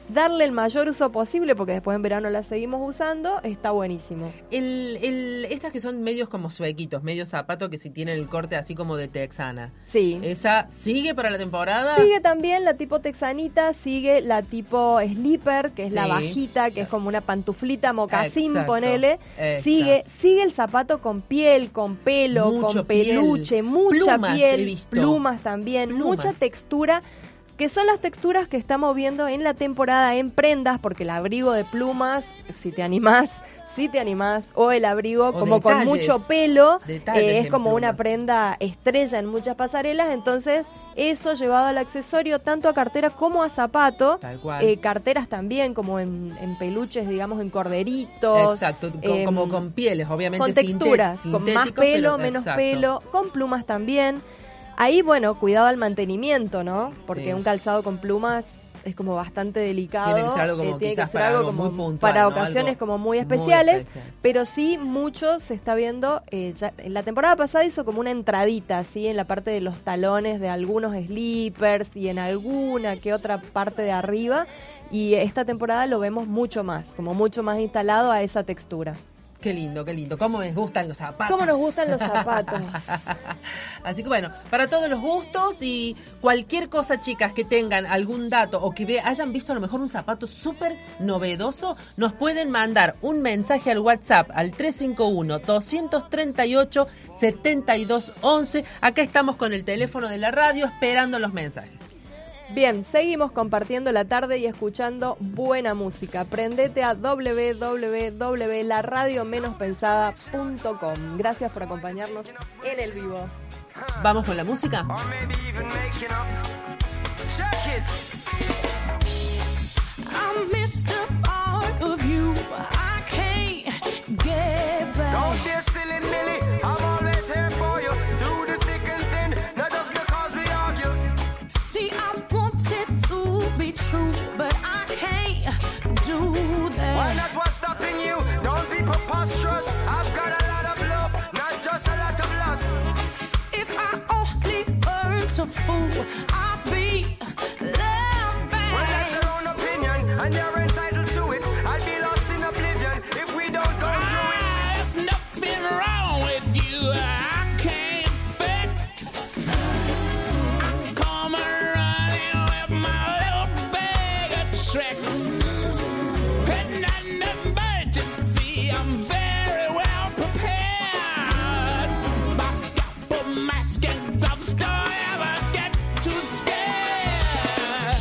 darle el mayor uso posible, porque después en verano la seguimos usando, está buenísimo. El, el, estas que son medios como suequitos, medios zapatos que si tienen el corte así como de texana. Sí. ¿Esa sigue para la temporada? Sigue también la tipo texanita, sigue la tipo slipper, que es Sí. la bajita, que es como una pantuflita mocasín, Exacto, ponele. exacto. Sigue, sigue el zapato con piel, con pelo, Mucho con peluche, piel. mucha Plumas he piel, visto. plumas también, Plumas. mucha textura, que son las texturas que estamos viendo en la temporada en prendas, porque el abrigo de plumas, si te animás, si te animás, o el abrigo O como con detalles, mucho pelo, detalles eh, es en como pluma. una prenda estrella en muchas pasarelas, entonces eso llevado al accesorio, tanto a cartera como a zapato, Tal cual. eh, carteras también como en, en peluches, digamos, en corderitos. Exacto, co- em, como con pieles, obviamente. con sinte- texturas, con más sintéticos, pelo, pero- menos exacto. pelo, con plumas también. Ahí, bueno, cuidado al mantenimiento, ¿no? Porque Sí. un calzado con plumas es como bastante delicado. Tiene que ser algo como eh, tiene quizás que ser para algo algo como muy puntual, para ¿no? ocasiones Algo como muy muy especiales, especial. pero sí mucho se está viendo. Eh, ya, en la temporada pasada hizo como una entradita, así en la parte de los talones de algunos slippers y en alguna que otra parte de arriba. Y esta temporada lo vemos mucho más, como mucho más instalado a esa textura. Qué lindo, qué lindo. ¿Cómo me gustan los zapatos? ¿Cómo nos gustan los zapatos? Así que bueno, para todos los gustos y cualquier cosa, chicas, que tengan algún dato o que ve, hayan visto a lo mejor un zapato súper novedoso, nos pueden mandar un mensaje al WhatsApp al tres cinco uno, dos tres ocho, siete dos once. Acá estamos con el teléfono de la radio esperando los mensajes. Bien, seguimos compartiendo la tarde y escuchando buena música. Prendete a doble u doble u doble u punto la radio menos pensada punto com. Gracias por acompañarnos en el vivo. ¿Vamos con la música? Or maybe even making up. Check it. I missed a part of you. I can't get back. Don't be a silly Millie. I'm always here for you. Through the thick and thin. Not just because we argue. See, I wanted to be true, but I can't do that. Why not what's stopping you? Don't be preposterous. I've got a lot of love, not just a lot of lust. If I only weren't a fool, I'd be loved back. Well, that's your own opinion, and you're entitled to it. I'd be lost in oblivion if we don't go through it. There's nothing wrong with you. I can't fix. I come running with my little bag of tricks. In an emergency, I'm very well prepared. My scalpel, mask, and gloves don't ever get too scared.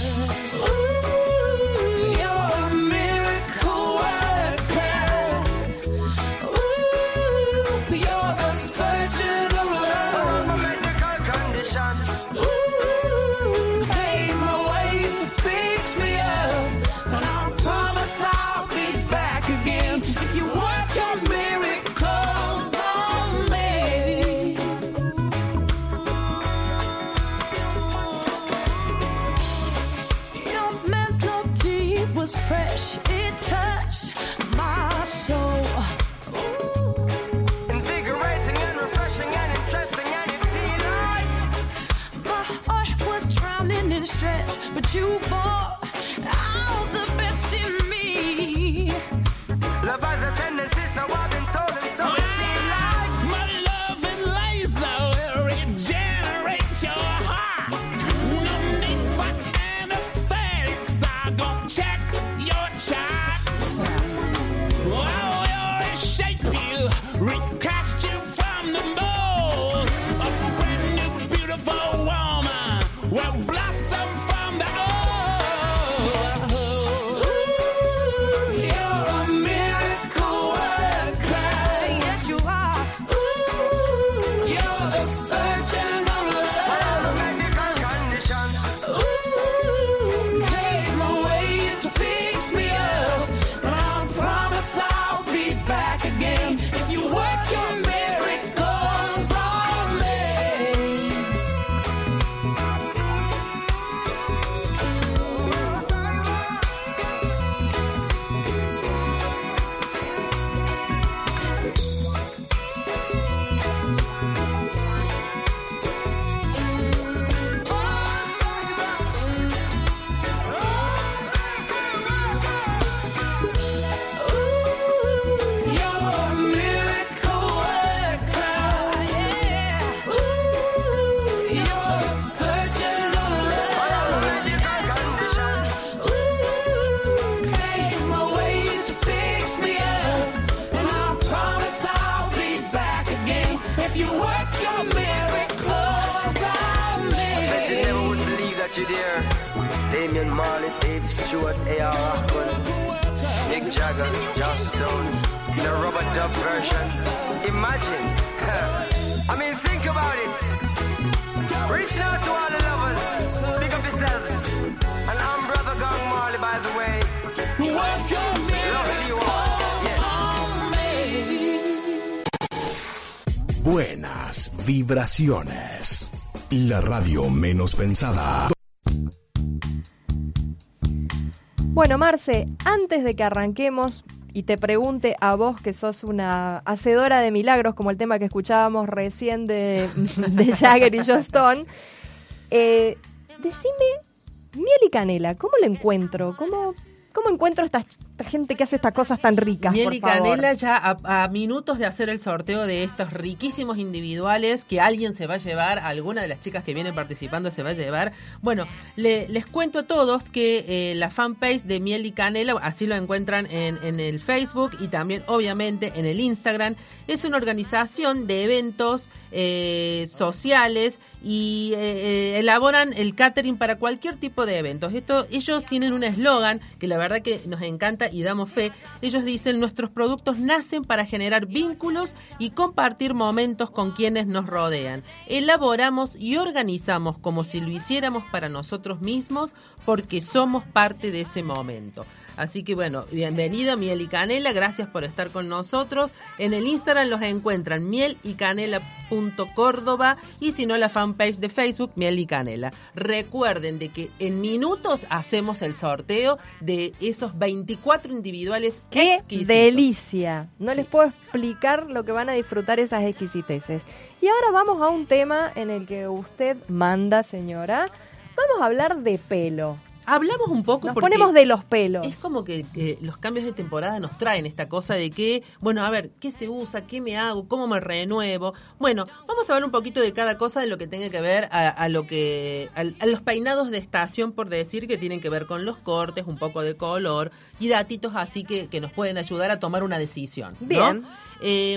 Ooh, you're a miracle worker. Ooh, you're the surgeon of I'm a love. medical condition. Ooh, came away to fix me up, and I promise I'll be back again if you work your miracles on me. Your melody was fresh, it touched my soul. Ooh. Invigorating and refreshing and interesting, and you feel like My heart was drowning in stress, but you brought out the best in me. love has a tendency, so I've been told, and so it seems like. My love and laser will regenerate your heart. No need for anesthetics, I'm gonna check your charts. I will reshape you, recast you from the mold. A brand new beautiful woman will blossom from the old. Ooh, you're a miracle worker. Yes, you are. Ooh, you're the surgeon of I'm a love. medical condition. Ooh, came away to fix me up, and I promise I'll be back again if you work your miracles on me. Stewart, A R. Rahman, Mick Jagger, Joss Stone, in a rubber dub version. Imagine. I mean, think about it. Reaching out to all the lovers. Big up yourselves. And I'm Brother Gang Marley, by the way. Welcome me. Love to you all. Yes. Buenas vibraciones. La radio menos pensada. Bueno, Marce, antes de que arranquemos y te pregunte a vos que sos una hacedora de milagros, como el tema que escuchábamos recién de, de Jagger y Joss Stone, eh, decime, miel y canela, ¿cómo lo encuentro? ¿Cómo, cómo encuentro esta, esta gente que hace estas cosas tan ricas, Miel por y favor? canela ya a, a minutos de hacer el sorteo de estos riquísimos individuales que alguien se va a llevar, alguna de las chicas que vienen participando se va a llevar. Bueno, le, les cuento a todos que eh, la fanpage de Miel y Canela, así lo encuentran en, en el Facebook y también obviamente en el Instagram, es una organización de eventos eh, sociales y eh, elaboran el catering para cualquier tipo de eventos. Esto, ellos tienen un eslogan que la verdad que nos encanta y damos fe. Ellos dicen: nuestros productos nacen para generar vínculos y compartir momentos con quienes nos rodean. Elaboramos y organizamos como si lo hiciéramos para nosotros mismos porque somos parte de ese momento. Así que bueno, bienvenido Miel y Canela, gracias por estar con nosotros. En el Instagram los encuentran miel y canela punto córdoba y si no la fanpage de Facebook Miel y Canela. Recuerden de que en minutos hacemos el sorteo de esos veinticuatro individuales ¡Qué exquisitos. delicia! No Sí. les puedo explicar lo que van a disfrutar esas exquisiteces. Y ahora vamos a un tema en el que usted manda, señora. Vamos a hablar de pelo. Hablamos un poco Nos porque ponemos de los pelos. es como que, que los cambios de temporada nos traen esta cosa de que, bueno, a ver, ¿qué se usa? ¿Qué me hago? ¿Cómo me renuevo? Bueno, vamos a ver un poquito de cada cosa de lo que tenga que ver a, a lo que a, a los peinados de estación, por decir, que tienen que ver con los cortes, un poco de color y datitos así que, que nos pueden ayudar a tomar una decisión, ¿no? Bien. Eh,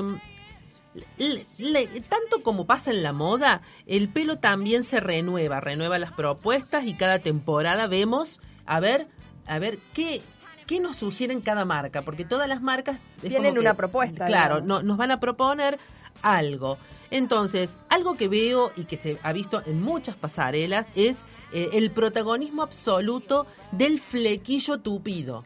Le- le- tanto como pasa en la moda, el pelo también se renueva, renueva las propuestas y cada temporada vemos, a ver, a ver qué, qué nos sugieren cada marca, porque todas las marcas es Tienen como que, una propuesta, claro, digamos. no, nos van a proponer algo. Entonces, algo que veo y que se ha visto en muchas pasarelas es eh, el protagonismo absoluto del flequillo tupido.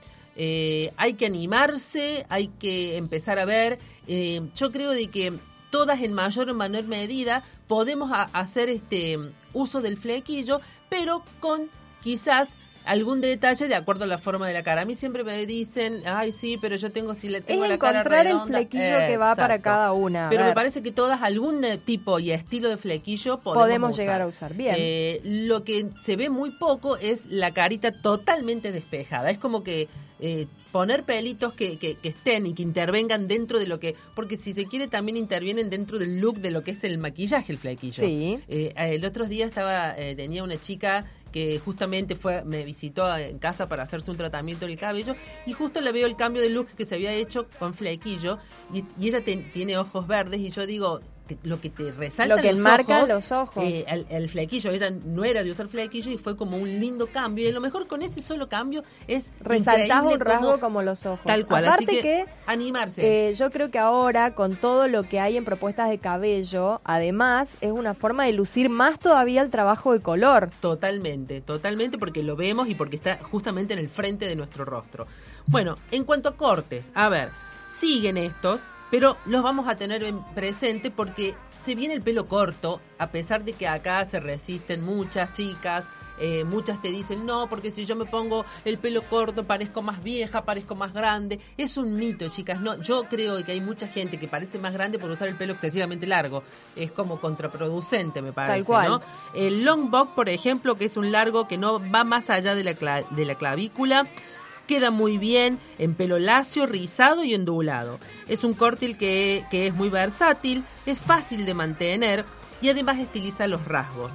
Eh, hay que animarse, hay que empezar a ver. Eh, yo creo de que todas en mayor o menor medida podemos a- hacer este uso del flequillo, pero con quizás algún detalle de acuerdo a la forma de la cara. A mí siempre me dicen, ay sí, pero yo tengo si le tengo Es la cara encontrar el redonda. flequillo que va para cada una. A Pero me ver. parece que todas algún eh, tipo y estilo de flequillo podemos, Podemos usar. llegar a usar. Bien. Eh, lo que se ve muy poco es la carita totalmente despejada. Es como que eh, poner pelitos que, que, que estén y que intervengan dentro de lo que... Porque si se quiere también intervienen dentro del look de lo que es el maquillaje, el flequillo. Sí. Eh, el otro día estaba eh, tenía una chica que justamente fue me visitó en casa para hacerse un tratamiento del cabello y justo le veo el cambio de look que se había hecho con flequillo y, y ella te- tiene ojos verdes y yo digo... te- lo que te resalta Lo que los enmarca ojos, los ojos. eh, el, el flequillo, ella no era de usar flequillo y fue como un lindo cambio y a lo mejor con ese solo cambio es Resaltás increíble un rasgo como, como los ojos. tal cual, Aparte así que, que animarse. Eh, yo creo que ahora, con todo lo que hay en propuestas de cabello, además es una forma de lucir más todavía el trabajo de color. Totalmente, totalmente, porque lo vemos y porque está justamente en el frente de nuestro rostro. Bueno, en cuanto a cortes, a ver, siguen estos, pero los vamos a tener en presente porque se viene el pelo corto, a pesar de que acá se resisten muchas chicas, eh, muchas te dicen, no, porque si yo me pongo el pelo corto parezco más vieja, parezco más grande. Es un mito, chicas. No, yo creo que hay mucha gente que parece más grande por usar el pelo excesivamente largo. Es como contraproducente, me parece, cual. ¿no? El long bob, por ejemplo, que es un largo que no va más allá de la, cla- de la clavícula, queda muy bien en pelo lacio, rizado y ondulado. Es un corte que, que es muy versátil, es fácil de mantener y además estiliza los rasgos.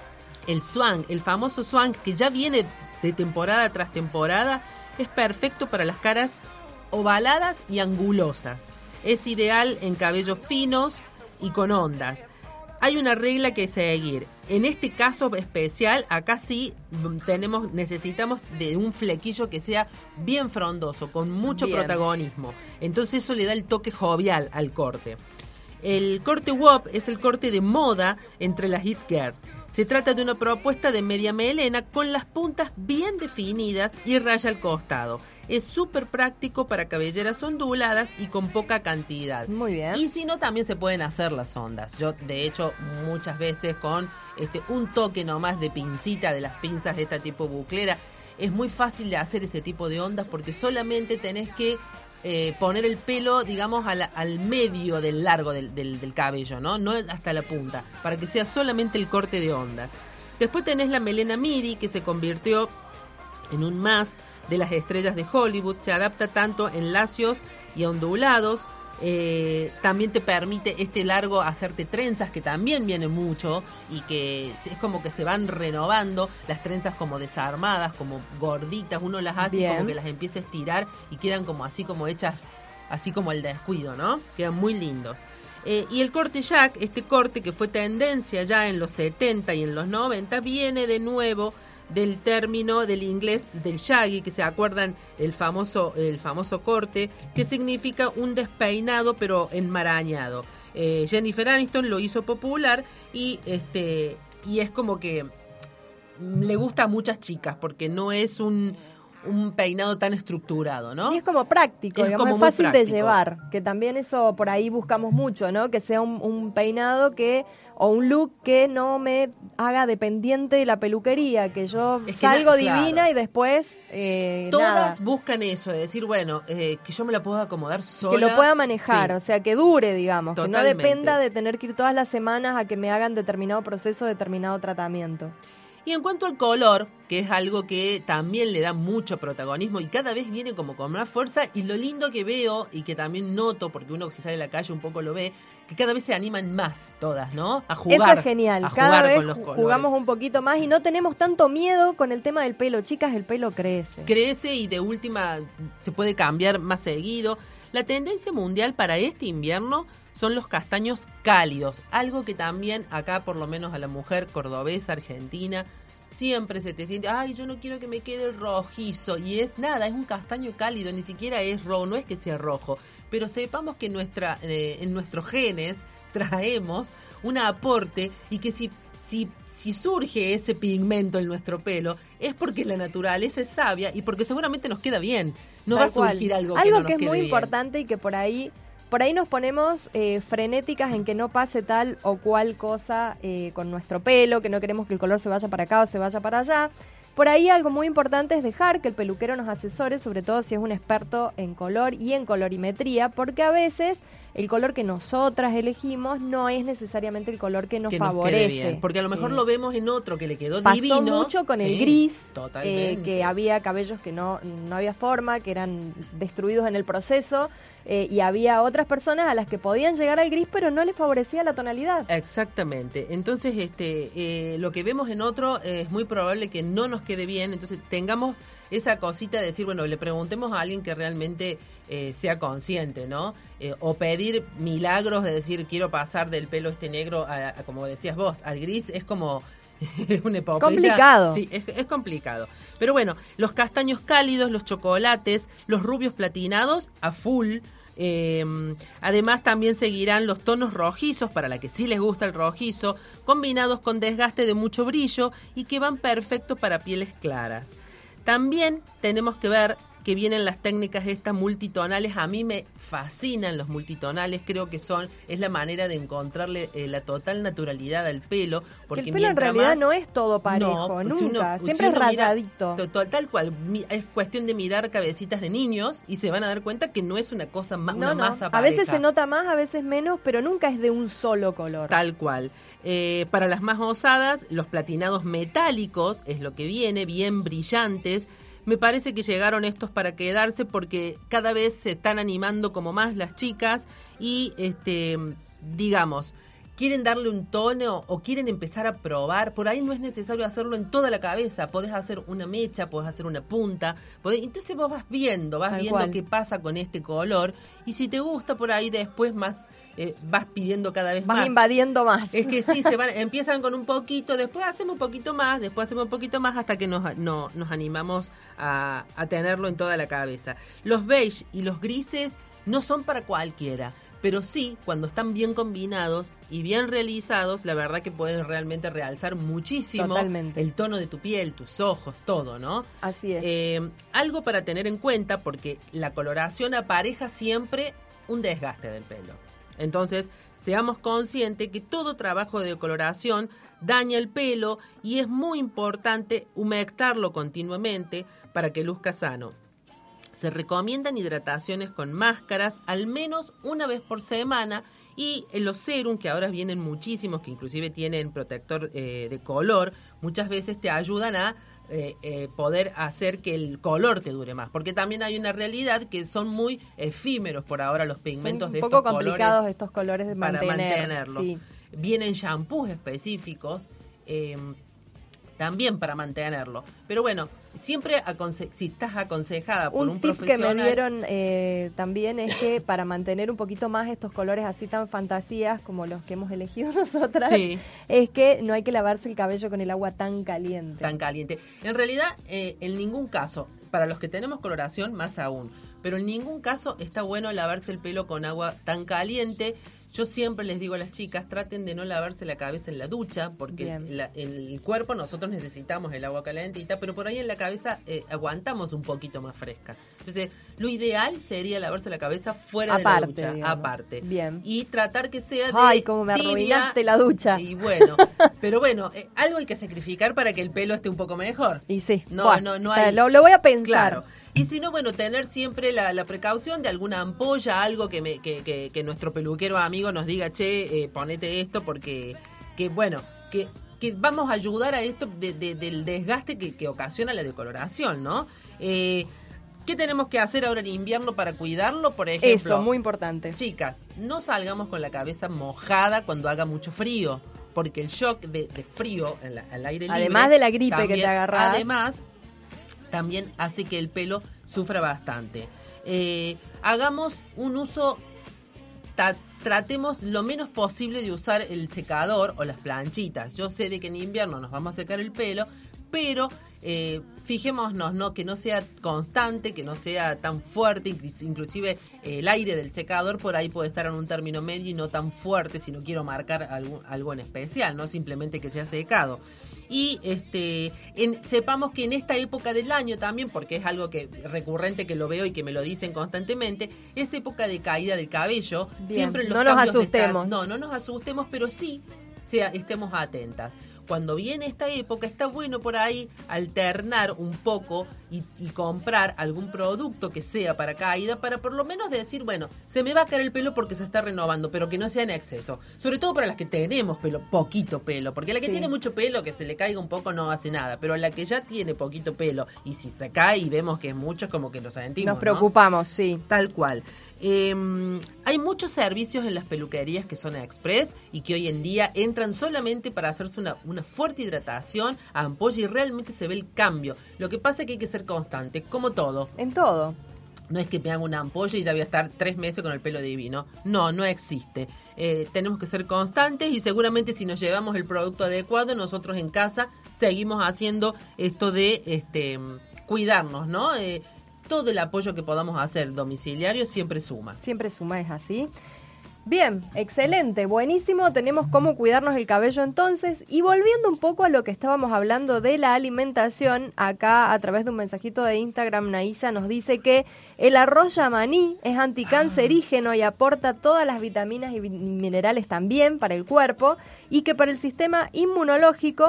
El swang, el famoso swang que ya viene de temporada tras temporada, es perfecto para las caras ovaladas y angulosas. Es ideal en cabellos finos y con ondas. hay una regla que seguir. En este caso especial, acá sí tenemos, necesitamos de un flequillo que sea bien frondoso, con mucho Bien. protagonismo. Entonces eso le da el toque jovial al corte. El corte W O P es el corte de moda entre las hit girls. Se trata de una propuesta de media melena con las puntas bien definidas y raya al costado. Es súper práctico para cabelleras onduladas y con poca cantidad. Muy bien. Y si no, también se pueden hacer las ondas. Yo, de hecho, muchas veces con este un toque nomás de pincita de las pinzas de esta tipo buclera, es muy fácil de hacer ese tipo de ondas porque solamente tenés que Eh, poner el pelo, digamos, a la, al medio del largo del, del, del cabello, ¿no? No hasta la punta, para que sea solamente el corte de onda. Después tenés la melena midi, que se convirtió en un must de las estrellas de Hollywood. Se adapta tanto en lacios y ondulados. Eh, también te permite este largo hacerte trenzas, que también viene mucho y que es como que se van renovando las trenzas como desarmadas, como gorditas, uno las hace y Bien. como que las empieza a estirar y quedan como así como hechas, así como el descuido, ¿no? Quedan muy lindos. Eh, y el corte Jack, este corte que fue tendencia ya en los setenta y en los noventa, viene de nuevo del término del inglés del shaggy, que se acuerdan el famoso el famoso corte, que significa un despeinado pero enmarañado. Eh, Jennifer Aniston lo hizo popular y este y es como que le gusta a muchas chicas porque no es un un peinado tan estructurado, ¿no? Y es como práctico, Es digamos, como es muy fácil de práctico. llevar, que también eso por ahí buscamos mucho, ¿no? Que sea un, un peinado que o un look que no me haga dependiente de la peluquería, que yo Es que salgo na- claro. divina y después eh, Todas nada. buscan eso, de decir, bueno, eh, que yo me la puedo acomodar sola. Que lo pueda manejar, Sí. o sea, que dure, digamos, que no Totalmente. dependa de tener que ir todas las semanas a que me hagan determinado proceso, determinado tratamiento. Y en cuanto al color, que es algo que también le da mucho protagonismo y cada vez viene como con más fuerza, y lo lindo que veo y que también noto, porque uno si sale a la calle un poco lo ve, que cada vez se animan más todas, ¿no? A jugar. Eso es genial, a cada jugar vez con los ju- colores. jugamos un poquito más y no tenemos tanto miedo con el tema del pelo. Chicas, el pelo crece. Crece y de última se puede cambiar más seguido. La tendencia mundial para este invierno son los castaños cálidos, algo que también acá, por lo menos a la mujer cordobesa, argentina, siempre se te siente, ay, yo no quiero que me quede rojizo, y es nada, es un castaño cálido, ni siquiera es rojo, no es que sea rojo, pero sepamos que nuestra, eh, en nuestros genes traemos un aporte y que si, si, si surge ese pigmento en nuestro pelo es porque la naturaleza es sabia y porque seguramente nos queda bien, no Tal va a surgir cual. algo que Algo no nos que es quede muy bien. importante y que por ahí por ahí nos ponemos eh, frenéticas en que no pase tal o cual cosa eh, con nuestro pelo, que no queremos que el color se vaya para acá o se vaya para allá. Por ahí algo muy importante es dejar que el peluquero nos asesore, sobre todo si es un experto en color y en colorimetría, porque a veces el color que nosotras elegimos no es necesariamente el color que nos que nos favorece. quede bien, porque a lo mejor Eh, lo vemos en otro que le quedó Pasó divino. mucho con el Sí, gris, totalmente. eh, que había cabellos que no, no había forma, que eran destruidos en el proceso, eh, y había otras personas a las que podían llegar al gris, pero no les favorecía la tonalidad. Exactamente. Entonces, este, eh, lo que vemos en otro eh, es muy probable que no nos quede bien. Entonces, tengamos esa cosita de decir, bueno, le preguntemos a alguien que realmente eh, sea consciente, ¿no? Eh, o pedir milagros de decir, quiero pasar del pelo este negro a, a, como decías vos, al gris, es como es una epopeya. Complicado. Sí, es, es complicado. Pero bueno, los castaños cálidos, los chocolates, los rubios platinados a full. Eh, además también seguirán los tonos rojizos para la que sí les gusta el rojizo, combinados con desgaste de mucho brillo y que van perfectos para pieles claras. También tenemos que ver que vienen las técnicas estas multitonales. A mí me fascinan los multitonales, creo que son es la manera de encontrarle eh, la total naturalidad al pelo, porque Que el pelo en mientras realidad más- no es todo parejo, pues nunca, si uno- siempre si es uno mira- rayadito. to- to- tal cual, mi- es cuestión de mirar cabecitas de niños y se van a dar cuenta que no es una cosa ma- No, una no. masa A veces pareja. se nota más, a veces menos, pero nunca es de un solo color. Tal cual. Eh, para las más osadas, los platinados metálicos es lo que viene, bien brillantes. Me parece que llegaron estos para quedarse porque cada vez se están animando como más las chicas y, este, digamos, quieren darle un tono o quieren empezar a probar, por ahí no es necesario hacerlo en toda la cabeza, podés hacer una mecha, podés hacer una punta, podés, entonces vos vas viendo, vas Tal viendo cual. qué pasa con este color, y si te gusta por ahí después más eh, vas pidiendo cada vez Vas más. invadiendo más. Es que sí, se van, empiezan con un poquito, después hacemos un poquito más, después hacemos un poquito más hasta que nos, no, nos animamos a, a tenerlo en toda la cabeza. Los beige y los grises no son para cualquiera, pero sí, cuando están bien combinados y bien realizados, la verdad que pueden realmente realzar muchísimo Totalmente. el tono de tu piel, tus ojos, todo, ¿no? Así es. Eh, algo para tener en cuenta, porque la coloración apareja siempre un desgaste del pelo. Entonces, seamos conscientes que todo trabajo de coloración daña el pelo y es muy importante humectarlo continuamente para que luzca sano. Se recomiendan hidrataciones con máscaras al menos una vez por semana, y en los serum, que ahora vienen muchísimos, que inclusive tienen protector eh, de color, muchas veces te ayudan a eh, eh, poder hacer que el color te dure más, porque también hay una realidad que son muy efímeros por ahora los pigmentos Son de un poco estos complicados colores estos colores de para mantener. mantenerlos. Sí. Vienen shampoos específicos eh, también para mantenerlo. Pero bueno, siempre aconse- si estás aconsejada por un, Un tip que profesional... me dieron eh, también es que para mantener un poquito más estos colores así tan fantasías como los que hemos elegido nosotras, Sí. es que no hay que lavarse el cabello con el agua tan caliente. tan caliente. En realidad, eh, en ningún caso, para los que tenemos coloración, más aún, pero en ningún caso está bueno lavarse el pelo con agua tan caliente. Yo siempre les digo a las chicas, traten de no lavarse la cabeza en la ducha, porque Bien. la- el cuerpo nosotros necesitamos el agua calentita, pero por ahí en la cabeza eh, aguantamos un poquito más fresca. Entonces, lo ideal sería lavarse la cabeza fuera Aparte, de la ducha, digamos. aparte. Bien. Y tratar que sea de Ay, cómo me tibia. arruinaste la ducha. Y bueno, pero bueno, eh, algo hay que sacrificar para que el pelo esté un poco mejor. Y sí, No, bueno, no, no hay. lo, lo voy a pensar. Claro. Y si no, bueno, tener siempre la, la precaución de alguna ampolla, algo que, me, que, que, que nuestro peluquero amigo nos diga, che, eh, ponete esto, porque, que bueno, que, que vamos a ayudar a esto de, de- del desgaste que, que ocasiona la decoloración, ¿no? Eh, ¿Qué tenemos que hacer ahora en invierno para cuidarlo? Por ejemplo, Eso, muy importante. chicas, no salgamos con la cabeza mojada cuando haga mucho frío, porque el shock de, de frío en la- al aire libre... Además de la gripe que también- te agarrás. Además, también hace que el pelo sufra bastante. Eh, hagamos un uso, ta- tratemos lo menos posible de usar el secador o las planchitas. Yo sé de que en invierno nos vamos a secar el pelo, pero eh, fijémonos, ¿no? Que no sea constante, que no sea tan fuerte, inclu- inclusive eh, el aire del secador por ahí puede estar en un término medio y no tan fuerte si no quiero marcar algo, algo en especial, no simplemente que sea secado. Y este en, sepamos que en esta época del año también, porque es algo que recurrente que lo veo y que me lo dicen constantemente, es época de caída del cabello. Bien, Siempre en los no nos cambios de asustemos. esta- no, no nos asustemos, pero sí sea, estemos atentas. Cuando viene esta época, está bueno por ahí alternar un poco y, y comprar algún producto que sea para caída, para por lo menos decir, bueno, se me va a caer el pelo porque se está renovando, pero que no sea en exceso. Sobre todo para las que tenemos pelo, poquito pelo, porque la que Sí. tiene mucho pelo, que se le caiga un poco no hace nada, pero la que ya tiene poquito pelo y si se cae y vemos que es mucho, es como que lo sentimos, Nos ¿no? preocupamos, sí. Tal cual. Eh, hay muchos servicios en las peluquerías que son express y que hoy en día entran solamente para hacerse una, una fuerte hidratación, ampolla, y realmente se ve el cambio. Lo que pasa es que hay que ser constante, como todo. En todo. No es que me haga una ampolla y ya voy a estar tres meses con el pelo divino. No, no existe. Eh, tenemos que ser constantes y seguramente si nos llevamos el producto adecuado, nosotros en casa seguimos haciendo esto de este cuidarnos, ¿no? Eh, todo el apoyo que podamos hacer domiciliario siempre suma. Siempre suma, es así. Bien, excelente, buenísimo. Tenemos cómo cuidarnos el cabello entonces. Y volviendo un poco a lo que estábamos hablando de la alimentación, acá a través de un mensajito de Instagram, Naisa nos dice que el arroz yamaní es anticancerígeno y aporta todas las vitaminas y vi- minerales también para el cuerpo, y que para el sistema inmunológico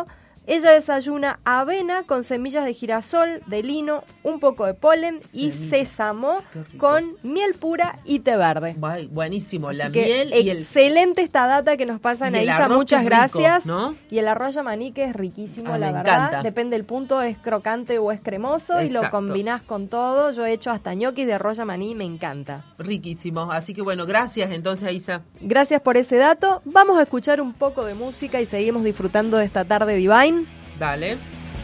Ella desayuna avena con semillas de girasol, de lino, un poco de polen y Semilla. sésamo Qué rico. con miel pura y té verde. Guay, buenísimo, la Así que miel y el... excelente esta data que nos pasa y el Anaísa, arroz, muchas que es rico, gracias. ¿no? Y el arroz yamaní que es riquísimo, Ah, la me verdad. encanta. Depende del punto, es crocante o es cremoso y lo Exacto. combinás con todo. Yo he hecho hasta ñoquis de arroz yamaní, me encanta. Riquísimo, así que bueno, gracias entonces, Isa. Gracias por ese dato. Vamos a escuchar un poco de música y seguimos disfrutando de esta tarde Divine. Dale.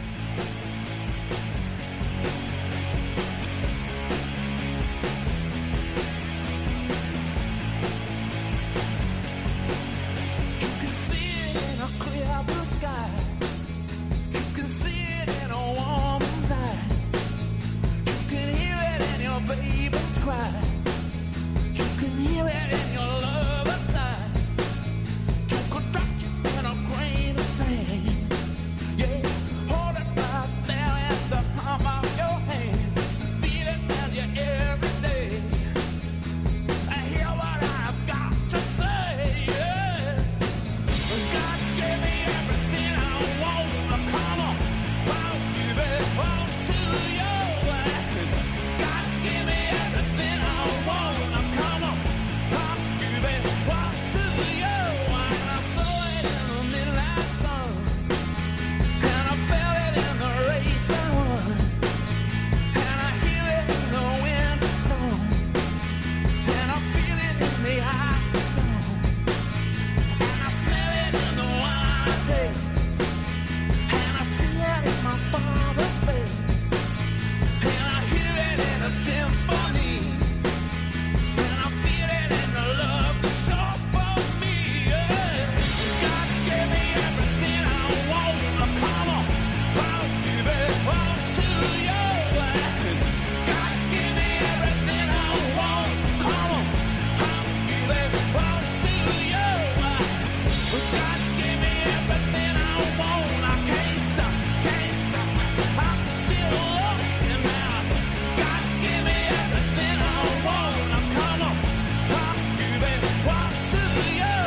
You can see it in a clear blue sky. You can see it in a woman's eye. You can hear it in your baby's cry. You can hear it in your lover's sighs. You could touch it in a grain of sand. Yeah, hold it right there in the palm of your hand. Feel it in you every day. I hear what I've got to say. Yeah. God gave me everything I want. Come on, I'll give it all to you. God gave me everything I want. Come on, I'll give it all to you. And I saw it in the midnight sun, and I felt it in the racing wind, and I hear it in the winter storm, and I feel it in the icy storm. And I smell it in the wine I taste, and I see it in my father's face, and I hear it in a symphony, and I feel it in the love that's short for me. Yeah. God gave me everything I want. Come on, I'll give it all to you. God gave me everything I want. Come on, I'll give it all to you. God gave me everything I want. I can't stop, can't stop. I'm still looking now. God gave me everything I want. Come on, I'll give it all to you.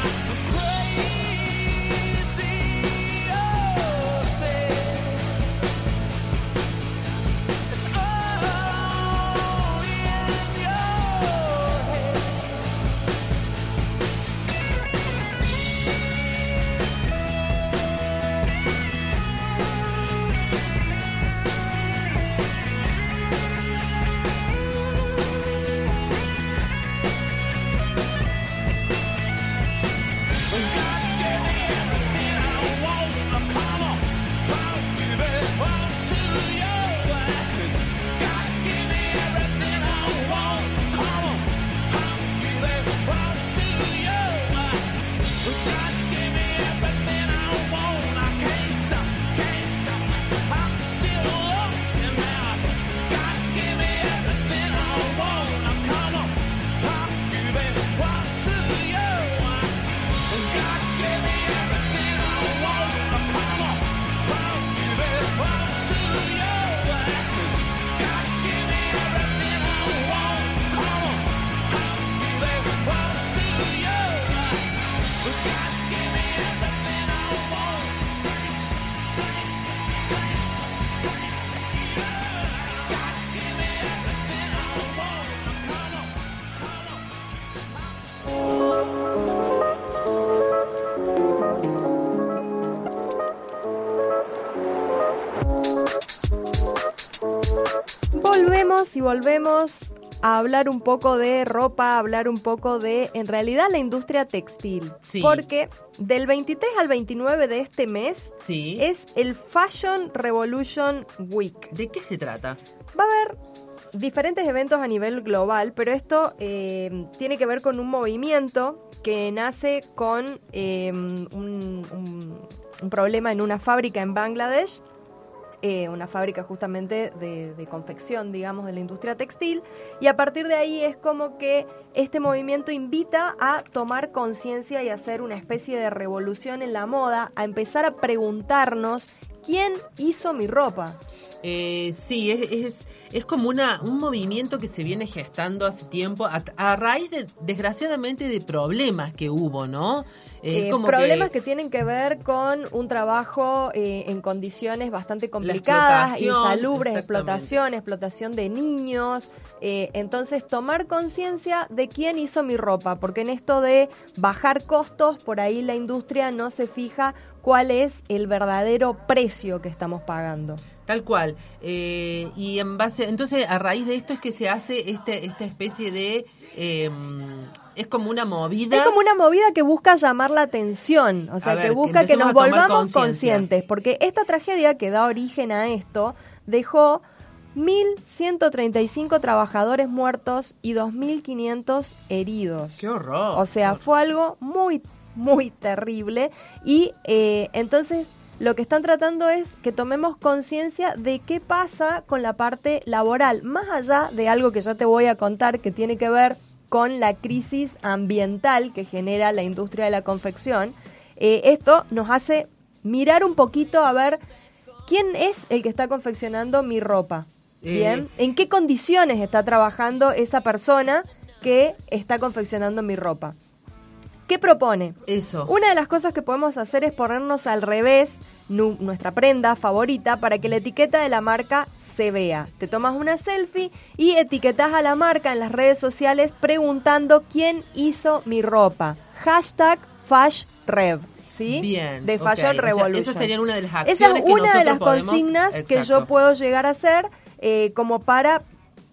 Crazy, oh, say it's all in your head. God gave me everything I want. Come on, I'll give it all to you. God gave me everything I want. Come on, I'll give it all to you. God gave me everything I want. I can't stop, can't stop. I'm still looking now. God gave me everything I want. Come on, I'll give it all to you. God gave me everything I want. Come on, I'll give it all to you. God gave me everything I want. Come on, I'll give it all to you. God gave me everything I want. Thanks, thanks, thanks, thanks. God gave me everything I want. Come on, come on. Volvemos y volvemos a hablar un poco de ropa, a hablar un poco de, en realidad, la industria textil. Sí. Porque del veintitrés al veintinueve de este mes Sí. es el Fashion Revolution Week. ¿De qué se trata? Va a haber diferentes eventos a nivel global, pero esto eh, tiene que ver con un movimiento que nace con eh, un, un- un problema en una fábrica en Bangladesh, eh, una fábrica justamente de, de confección, digamos, de la industria textil, y a partir de ahí es como que este movimiento invita a tomar conciencia y hacer una especie de revolución en la moda, a empezar a preguntarnos ¿Quién hizo mi ropa? Eh, sí, es, es, es como una, un movimiento que se viene gestando hace tiempo a, a raíz, de, desgraciadamente, de problemas que hubo, ¿no? Eh, Eh, como problemas que, que tienen que ver con un trabajo eh, en condiciones bastante complicadas, explotación, insalubres, exactamente. explotación, explotación de niños. Eh, entonces, tomar conciencia de quién hizo mi ropa, porque en esto de bajar costos, por ahí la industria no se fija cuál es el verdadero precio que estamos pagando. Tal cual. Eh, y en base, entonces, a raíz de esto es que se hace este, esta especie de... Eh, es como una movida. Es como una movida que busca llamar la atención, o sea, A ver, que que busca que, empecemos nos a tomar volvamos conciencia. conscientes, porque esta tragedia que da origen a esto dejó mil ciento treinta y cinco trabajadores muertos y dos mil quinientos heridos. ¡Qué horror! O sea, fue algo muy, muy terrible y eh, entonces lo que están tratando es que tomemos conciencia de qué pasa con la parte laboral, más allá de algo que ya te voy a contar que tiene que ver con la crisis ambiental que genera la industria de la confección. Eh, esto nos hace mirar un poquito a ver quién es el que está confeccionando mi ropa. Bien, Eh. ¿en qué condiciones está trabajando esa persona que está confeccionando mi ropa? ¿Qué propone? Eso. Una de las cosas que podemos hacer es ponernos al revés nu- nuestra prenda favorita para que la etiqueta de la marca se vea. Te tomas una selfie y etiquetas a la marca en las redes sociales preguntando quién hizo mi ropa. Hashtag FashRev. ¿Sí? Bien. De Fashion ok. O sea, Revolution. esa sería una de las acciones Esa es que una de nosotros las podemos- consignas que yo Exacto. puedo llegar a hacer eh, como para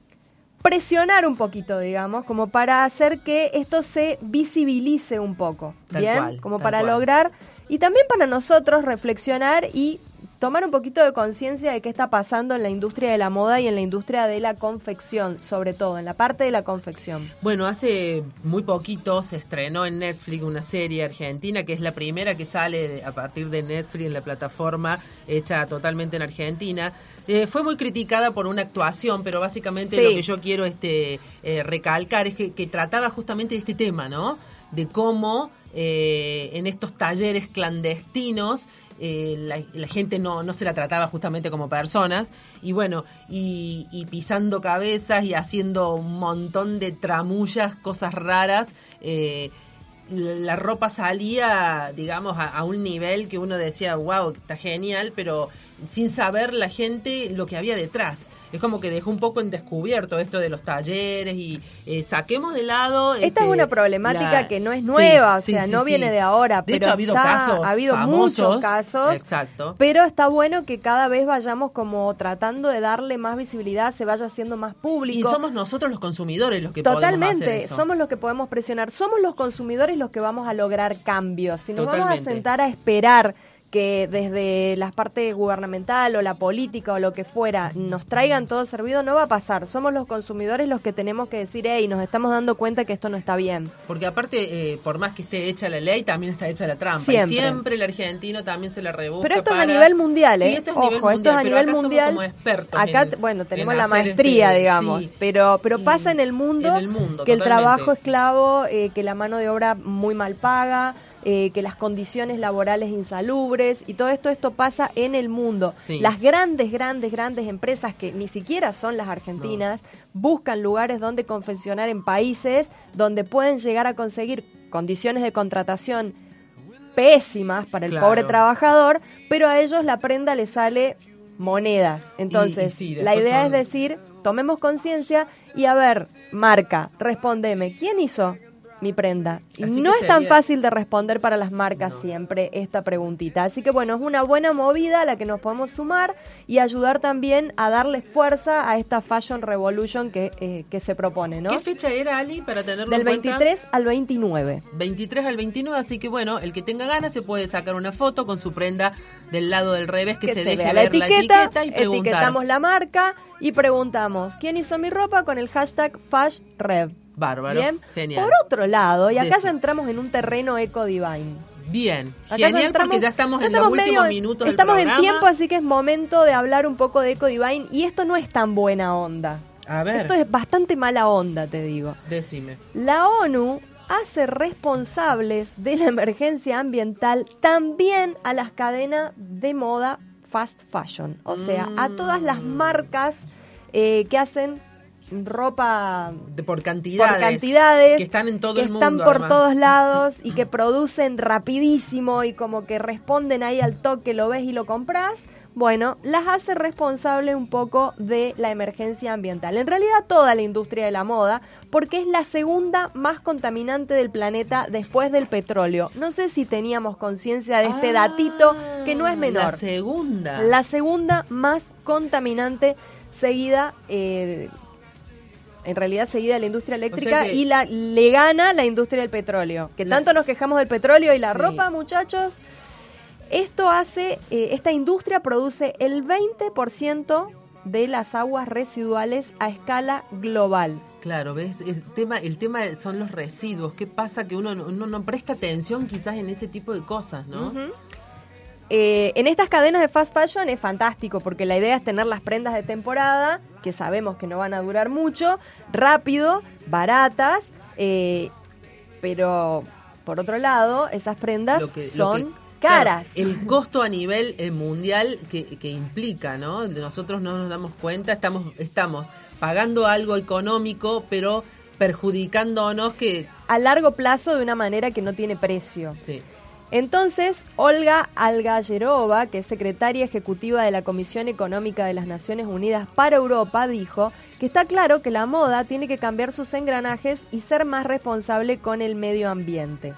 presionar un poquito, digamos, como para hacer que esto se visibilice un poco, Tal ¿bien? cual, como tal para cual. lograr, y también para nosotros reflexionar y tomar un poquito de conciencia de qué está pasando en la industria de la moda y en la industria de la confección, sobre todo, en la parte de la confección. Bueno, hace muy poquito se estrenó en Netflix una serie argentina que es la primera que sale de- a partir de Netflix en la plataforma, hecha totalmente en Argentina. Eh, fue muy criticada por una actuación, pero básicamente Sí. lo que yo quiero este eh, recalcar es que, que trataba justamente de este tema, ¿no? De cómo eh, en estos talleres clandestinos eh, la, la gente no, no se la trataba justamente como personas y bueno, y, y pisando cabezas y haciendo un montón de tramullas, cosas raras. eh, la la ropa salía, digamos, a, a un nivel que uno decía, wow, está genial, pero sin saber la gente lo que había detrás. Es como que dejó un poco en descubierto esto de los talleres y eh, saquemos de lado... Esta este, es una problemática la- que no es Sí, nueva, sí, o sea, sí, no sí. viene de ahora, De pero hecho, ha habido está- casos ha habido famosos. muchos casos. Exacto. Pero está bueno que cada vez vayamos como tratando de darle más visibilidad, se vaya haciendo más Y público. somos nosotros los consumidores los que podemos hacer Totalmente, eso. somos los que podemos presionar, somos los consumidores los que vamos a lograr cambios. Si nos vamos a Totalmente. sentar a esperar que desde la parte gubernamental o la política o lo que fuera nos traigan todo servido, no va a pasar. Somos los consumidores los que tenemos que decir, hey, nos estamos dando cuenta que esto no está bien. Porque aparte, eh, por más que esté hecha la ley, también está hecha la trampa. Siempre. Y siempre el argentino también se la rebusca. Pero esto es a para- nivel mundial, ¿eh? Sí, esto es a Ojo, nivel esto mundial. es a pero nivel acá mundial. somos como expertos Acá, en- bueno, tenemos en la hacer maestría, este- digamos. sí. Pero, pero Y- pasa en el mundo, en el mundo, que el totalmente. trabajo esclavo, eh, que la mano de obra muy mal paga, eh, que las condiciones laborales insalubres y todo esto, esto pasa en el mundo. Sí. Las grandes, grandes, grandes empresas que ni siquiera son las argentinas, buscan lugares donde confeccionar en países donde pueden llegar a conseguir condiciones de contratación pésimas para el Claro. pobre trabajador, pero a ellos la prenda les sale monedas. Entonces, Y- y sí, la después idea son- es decir, tomemos conciencia y a ver, marca, respondeme, ¿quién hizo mi prenda? Y Así no que es tan sería- fácil de responder para las marcas siempre esta preguntita. Así que bueno, es una buena movida a la que nos podemos sumar y ayudar también a darle fuerza a esta Fashion Revolution que, eh, que se propone, ¿no? ¿Qué fecha era, Ali, para tenerlo Del en cuenta? veintitrés al veintinueve. veintitrés al veintinueve, así que bueno, el que tenga ganas se puede sacar una foto con su prenda del lado del revés, que, se, deje vea ver la etiqueta y preguntar. etiquetamos la marca y preguntamos quién hizo mi ropa con el hashtag FashRev. Bárbaro, Bien. genial. Por otro lado, y acá Deci. ya entramos en un terreno eco-divine. Bien, Acá ya genial, entramos- porque ya estamos ya en los estamos últimos medio- minutos Estamos del en programa. tiempo, así que es momento de hablar un poco de eco-divine y esto no es tan buena onda. A ver, Esto es bastante mala onda, te digo. decime. La ONU hace responsables de la emergencia ambiental también a las cadenas de moda fast fashion, o sea, a todas las marcas eh, que hacen ropa De por cantidades, por cantidades que están en todo que el mundo. están por además. todos lados y que producen rapidísimo y como que responden ahí al toque, lo ves y lo compras. Bueno, las hace responsables un poco de la emergencia ambiental. En realidad toda la industria de la moda, porque es la segunda más contaminante del planeta después del petróleo. No sé si teníamos conciencia de este Ah, datito, que no es menor. La segunda. La segunda más contaminante, seguida, eh, en realidad seguida de la industria eléctrica, que- y la le gana la industria del petróleo. Que La- tanto nos quejamos del petróleo y la Sí. ropa, muchachos. Esto hace, eh, esta industria produce el veinte por ciento de las aguas residuales a escala global. Claro, ¿ves? El tema, el tema son los residuos. ¿Qué pasa? Que uno, no- uno no presta atención quizás en ese tipo de cosas, ¿no? Ujú. Eh, en estas cadenas de fast fashion es fantástico porque la idea es tener las prendas de temporada, que sabemos que no van a durar mucho, rápido, baratas, eh, pero por otro lado, esas prendas Lo que- lo son que- caras. claro, el costo a nivel eh, mundial que, que implica, ¿no? Nosotros no nos damos cuenta, estamos, estamos pagando algo económico, pero perjudicándonos que... A largo plazo de una manera que no tiene precio. Sí. Entonces, Olga Algallerova, que es secretaria ejecutiva de la Comisión Económica de las Naciones Unidas para Europa, dijo que está claro que la moda tiene que cambiar sus engranajes y ser más responsable con el medio ambiente.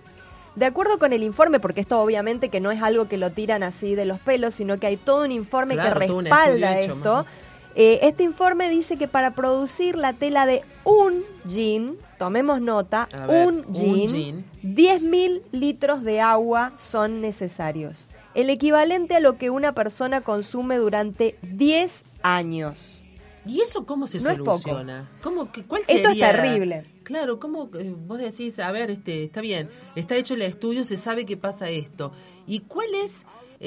De acuerdo con el informe, porque esto obviamente que no es algo que lo tiran así de los pelos, sino que hay todo un informe Claro, que todo un respalda estudio hecho, esto. más. Eh, este informe dice que para producir la tela de un jean, tomemos nota, A ver, un un jean, jean. diez mil litros de agua son necesarios. El equivalente a lo que una persona consume durante diez años. ¿Y eso cómo se No es poco. soluciona? ¿Cómo, que, ¿Cuál sería? Esto es terrible. Claro, ¿cómo eh, vos decís, a ver, este, está bien, está hecho el estudio, se sabe que pasa esto? ¿Y cuál es,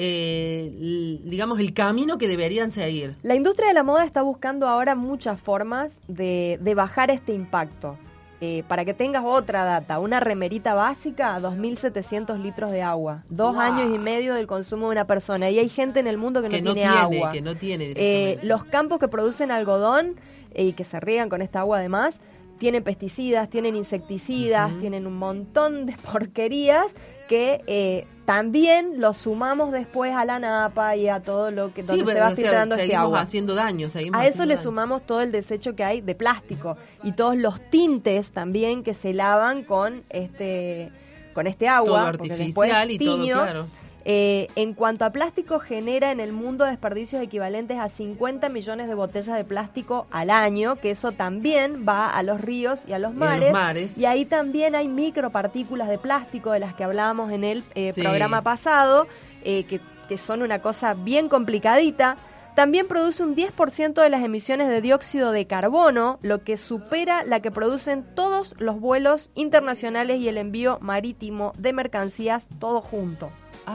eh, l- digamos, el camino que deberían seguir? La industria de la moda está buscando ahora muchas formas de, de bajar este impacto. Eh, para que tengas otra data, una remerita básica, dos mil setecientos litros de agua. Dos Wow. años y medio del consumo de una persona. Y hay gente en el mundo que, Que no, no tiene, tiene, agua. que no tiene Eh, directamente. los campos que producen algodón eh, y que se riegan con esta agua además, tienen pesticidas, tienen insecticidas, Ujú. tienen un montón de porquerías que eh, también los sumamos después a la napa y a todo lo que donde Sí, se va o sea, filtrando este seguimos agua. haciendo daño, seguimos A eso haciendo le daño. sumamos todo el desecho que hay de plástico y todos los tintes también que se lavan con este con este agua. Todo porque artificial después y todo, tiño. claro. Eh, en cuanto a plástico, genera en el mundo desperdicios equivalentes a cincuenta millones de botellas de plástico al año, que eso también va a los ríos y a los Y a los mares. mares. Y ahí también hay micropartículas de plástico de las que hablábamos en el eh, Sí. programa pasado, eh, que, que son una cosa bien complicadita. También produce un diez por ciento de las emisiones de dióxido de carbono, lo que supera la que producen todos los vuelos internacionales y el envío marítimo de mercancías, todo junto.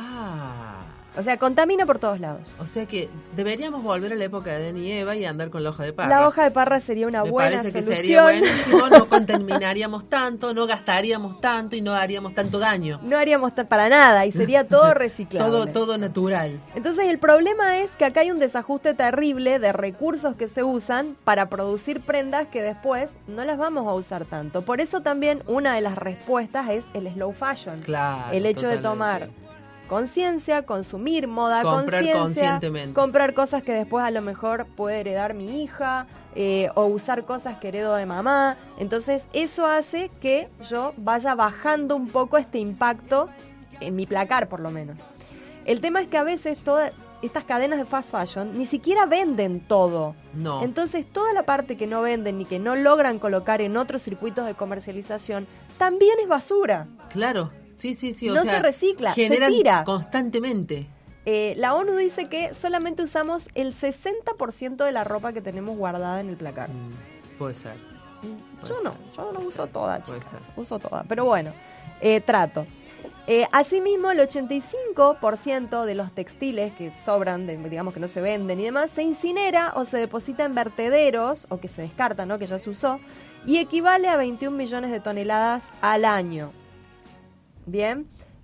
Ah, O sea, contamina por todos lados. o sea que deberíamos volver a la época de Adán y Eva y andar con la hoja de parra. La hoja de parra sería una Me buena parece que solución. sería buenísimo, no contaminaríamos tanto, no gastaríamos tanto y no haríamos tanto daño. No haríamos ta- para nada y sería todo reciclable. Todo, todo natural. Entonces el problema es que acá hay un desajuste terrible de recursos que se usan para producir prendas que después no las vamos a usar tanto. Por eso también una de las respuestas es el slow fashion. Claro, El hecho de totalmente. tomar conciencia, consumir moda, Comprar conciencia, conscientemente. comprar cosas que después a lo mejor puede heredar mi hija, eh, o usar cosas que heredo de mamá. Entonces eso hace que yo vaya bajando un poco este impacto en mi placar, por lo menos. El tema es que a veces todas estas cadenas de fast fashion ni siquiera venden todo. No. Entonces toda la parte que no venden y que no logran colocar en otros circuitos de comercialización también es basura. Claro, sí, sí, sí. O No sea, se recicla, se generan tira. constantemente. Eh, la ONU dice que solamente usamos el sesenta por ciento de la ropa que tenemos guardada en el placar. Mm, Puede ser. Yo puede no, ser, yo no puede uso ser, toda, puede chicas. ser. Uso toda, pero bueno, eh, trato. Eh, asimismo, el ochenta y cinco por ciento de los textiles que sobran, de, digamos que no se venden y demás, se incinera o se deposita en vertederos, o que se descarta, ¿no? Que ya se usó, y equivale a veintiún millones de toneladas al año. Bien.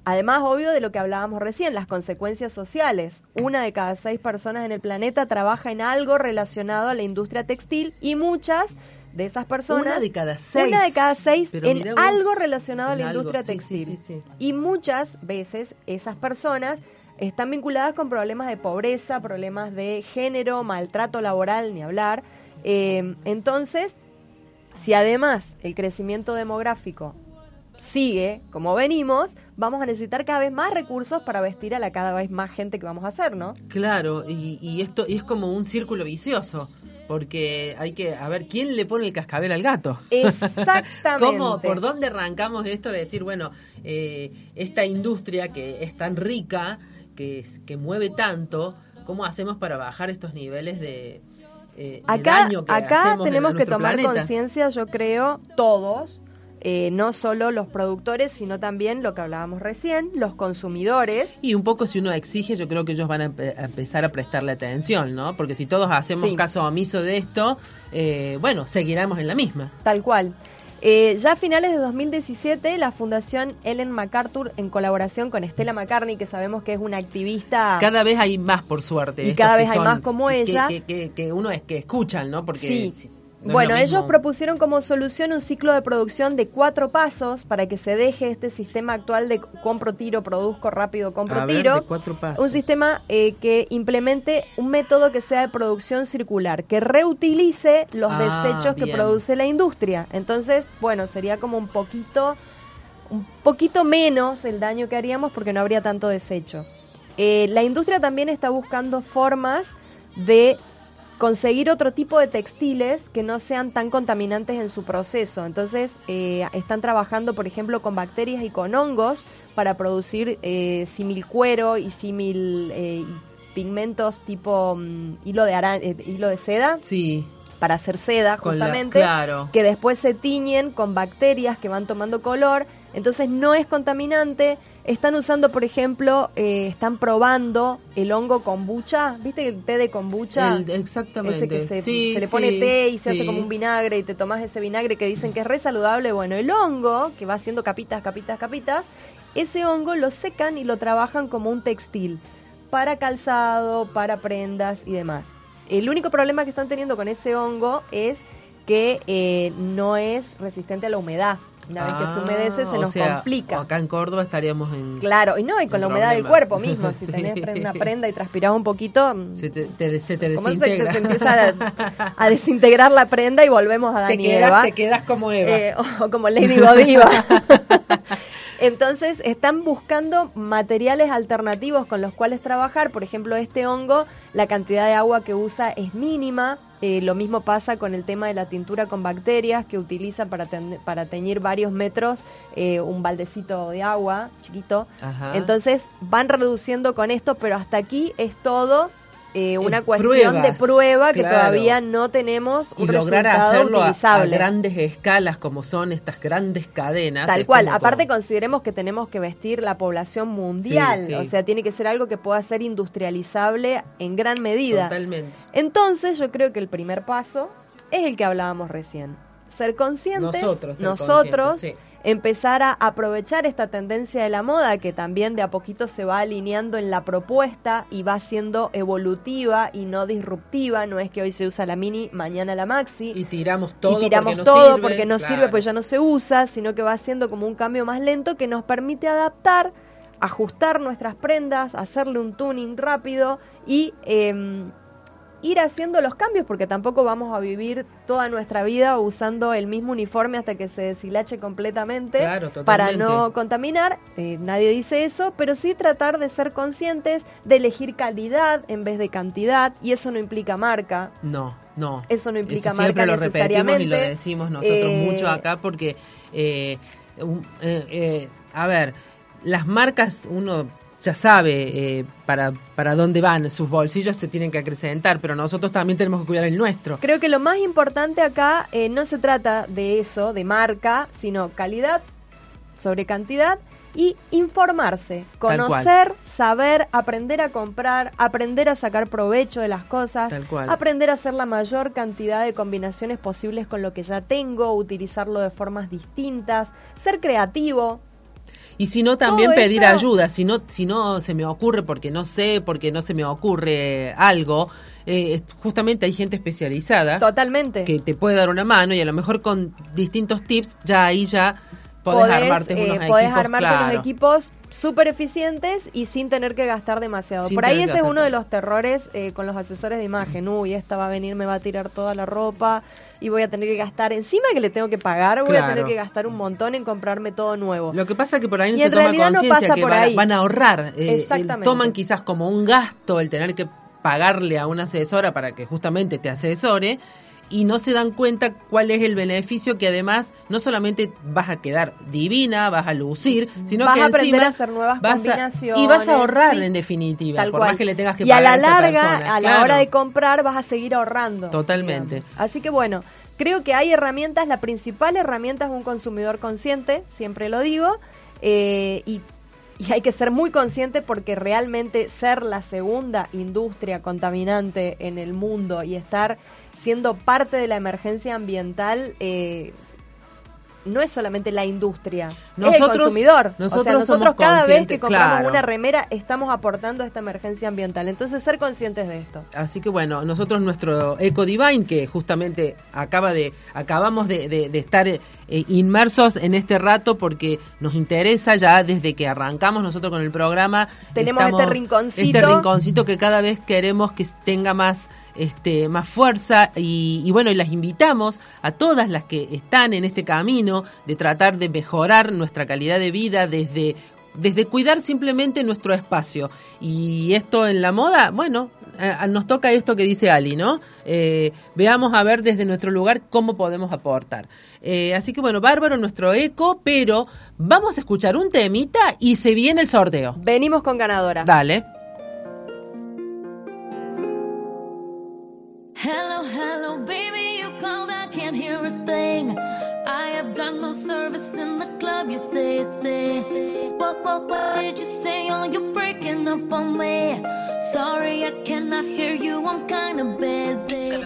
Además, obvio, de lo que hablábamos recién, las consecuencias sociales. Una de cada seis personas en el planeta trabaja en algo relacionado a la industria textil y muchas de esas personas... Una de cada seis. Una de cada seis Pero en mirá vos, algo relacionado a en la algo, industria sí, textil. sí, sí, sí. Y muchas veces esas personas están vinculadas con problemas de pobreza, problemas de género, maltrato laboral, ni hablar. Eh, entonces, si además el crecimiento demográfico sigue como venimos, vamos a necesitar cada vez más recursos para vestir a la cada vez más gente que vamos a hacer, ¿no? Claro, y, y esto y es como un círculo vicioso, porque hay que, a ver, ¿quién le pone el cascabel al gato? Exactamente. ¿Cómo, por dónde arrancamos esto de decir, bueno, eh, esta industria que es tan rica, que, es- que mueve tanto, ¿cómo hacemos para bajar estos niveles de, eh, de Acá, daño que acá hacemos en- tenemos a que nuestro tomar planeta? conciencia, yo creo, todos, eh, no solo los productores, sino también lo que hablábamos recién, los consumidores. Y un poco si uno exige, yo creo que ellos van a, empe- a empezar a prestarle atención, ¿no? Porque si todos hacemos Sí. caso omiso de esto, eh, bueno, seguiremos en la misma. Tal cual. Eh, ya a finales de dos mil diecisiete, la Fundación Ellen MacArthur, en colaboración con Stella McCartney, que sabemos que es una activista... Cada vez hay más, por suerte. Y estos cada que vez hay son- más como que- ella. Que, que, que uno es que escuchan, ¿no? Porque Sí. si- no es Bueno, lo ellos mismo- propusieron como solución un ciclo de producción de cuatro pasos para que se deje este sistema actual de compro, tiro, produzco rápido, compro, A ver, tiro. de cuatro pasos. Un sistema eh, que implemente un método que sea de producción circular, que reutilice los Ah, desechos que bien. produce la industria. Entonces, bueno, sería como un poquito, un poquito menos el daño que haríamos porque no habría tanto desecho. Eh, la industria también está buscando formas de conseguir otro tipo de textiles que no sean tan contaminantes en su proceso. Entonces, eh, están trabajando, por ejemplo, con bacterias y con hongos para producir eh, símil cuero y símil eh, pigmentos tipo mm, hilo de ara- eh, hilo de seda Sí, para hacer seda, Con la- justamente, claro. que después se tiñen con bacterias que van tomando color, entonces no es contaminante. Están usando, por ejemplo, eh, están probando el hongo kombucha, ¿viste el té de kombucha? el- exactamente. Ese que se, Sí, se le pone sí, té y se sí. hace como un vinagre y te tomas ese vinagre que dicen que es re saludable. Bueno, el hongo, que va haciendo capitas, capitas, capitas, ese hongo lo secan y lo trabajan como un textil para calzado, para prendas y demás. El único problema que están teniendo con ese hongo es que eh, no es resistente a la humedad. Una vez que se Ah, humedece se o nos sea, complica. Acá en Córdoba estaríamos en... Claro, y no, y con Un la humedad del problema. cuerpo mismo. Si Sí. tenés pre- una prenda y transpirás un poquito, mm, Se te, te- se te ¿cómo se, desintegra. se empieza a, a desintegrar la prenda y volvemos a te, Dani quedas, Eva. te quedas como Eva. Eh, o como Lady Godiva. Entonces están buscando materiales alternativos con los cuales trabajar. Por ejemplo, este hongo, la cantidad de agua que usa es mínima. Eh, lo mismo pasa con el tema de la tintura con bacterias que utiliza para, ten- para teñir varios metros eh, un baldecito de agua chiquito. Ajá. Entonces van reduciendo con esto, pero hasta aquí es todo eh, una En cuestión pruebas, de prueba que claro. todavía no tenemos un y lograr resultado hacerlo a, a utilizable. grandes escalas como son estas grandes cadenas. Tal es cual, como aparte con- consideremos que tenemos que vestir la población mundial, Sí, sí. o sea, tiene que ser algo que pueda ser industrializable en gran medida. Totalmente. Entonces yo creo que el primer paso es el que hablábamos recién, ser conscientes, Nosotros, ser nosotros conscientes, sí. empezar a aprovechar esta tendencia de la moda que también de a poquito se va alineando en la propuesta y va siendo evolutiva y no disruptiva, no es que hoy se usa la mini, mañana la maxi Y tiramos todo y tiramos porque no todo sirve. porque no Claro. sirve, pues ya no se usa, sino que va haciendo como un cambio más lento que nos permite adaptar, ajustar nuestras prendas, hacerle un tuning rápido y eh, ir haciendo los cambios, porque tampoco vamos a vivir toda nuestra vida usando el mismo uniforme hasta que se deshilache completamente Claro, para totalmente. no contaminar. Eh, nadie dice eso, pero sí tratar de ser conscientes, de elegir calidad en vez de cantidad, y eso no implica marca. No, no. Eso no implica Eso siempre marca lo repetimos y lo necesariamente. decimos nosotros Eh, mucho acá porque, eh, un- eh, eh, a ver, las marcas uno ya sabe eh, para, para dónde van, sus bolsillos se tienen que acrecentar, pero nosotros también tenemos que cuidar el nuestro. Creo que lo más importante acá eh, no se trata de eso, de marca, sino calidad sobre cantidad y informarse, Tal conocer, saber, aprender a comprar, aprender a sacar provecho de las cosas, Tal cual. aprender a hacer la mayor cantidad de combinaciones posibles con lo que ya tengo, utilizarlo de formas distintas, ser creativo. Y si no, también Todo pedir eso- ayuda. Si no, si no se me ocurre porque no sé, porque no se me ocurre algo, eh, justamente hay gente especializada Totalmente. que te puede dar una mano y a lo mejor con distintos tips ya ahí ya podés, armarte eh, unos podés equipos, armarte claro. unos equipos súper eficientes y sin tener que gastar demasiado. Sin Por ahí tener que ese es gastar uno de tanto. los terrores eh, con los asesores de imagen. Uy, esta va a venir, me va a tirar toda la ropa y voy a tener que gastar, encima que le tengo que pagar, voy a Claro. tener que gastar un montón en comprarme todo nuevo. Lo que pasa es que por ahí no Y se en toma realidad no conciencia pasa que por van, a- ahí. van a ahorrar. eh, eh, Exactamente. toman quizás como un gasto el tener que pagarle a una asesora para que justamente te asesore y no se dan cuenta cuál es el beneficio, que además no solamente vas a quedar divina, vas a lucir, sino Vas que a aprender encima a hacer nuevas vas a- combinaciones, y vas a ahorrar sí. en definitiva, Tal por cual. más que le tengas que y a pagar la a esa larga, persona. a la Claro. hora de comprar, vas a seguir ahorrando. Totalmente. digamos. Así que bueno, creo que hay herramientas. La principal herramienta es un consumidor consciente, siempre lo digo, eh, y, y hay que ser muy consciente porque realmente ser la segunda industria contaminante en el mundo y estar siendo parte de la emergencia ambiental, eh, no es solamente la industria, es el Nosotros- consumidor. nosotros o sea, nosotros somos cada vez conscientes, que compramos claro. una remera estamos aportando a esta emergencia ambiental. Entonces, ser conscientes de esto. Así que bueno, nosotros nuestro Eco Divine, que justamente acaba de, acabamos de, de- de estar eh, inmersos en este rato porque nos interesa ya desde que arrancamos nosotros con el programa. Tenemos este rinconcito. Este rinconcito que cada vez queremos que tenga más este más fuerza y, y bueno, y las invitamos a todas las que están en este camino de tratar de mejorar nuestra calidad de vida desde desde cuidar simplemente nuestro espacio. Y esto en la moda, bueno, eh, nos toca esto que dice Ali, ¿no? Eh, veamos a ver desde nuestro lugar cómo podemos aportar. Eh, así que bueno, bárbaro nuestro eco, pero vamos a escuchar un temita y se viene el sorteo. Venimos con ganadora. Dale. Hello, hello, baby, you called, I can't hear a thing. I have got no service in the club, you say, say. What, what, what did you say? Oh, you're breaking up on me. Sorry, I cannot hear you, I'm kinda busy.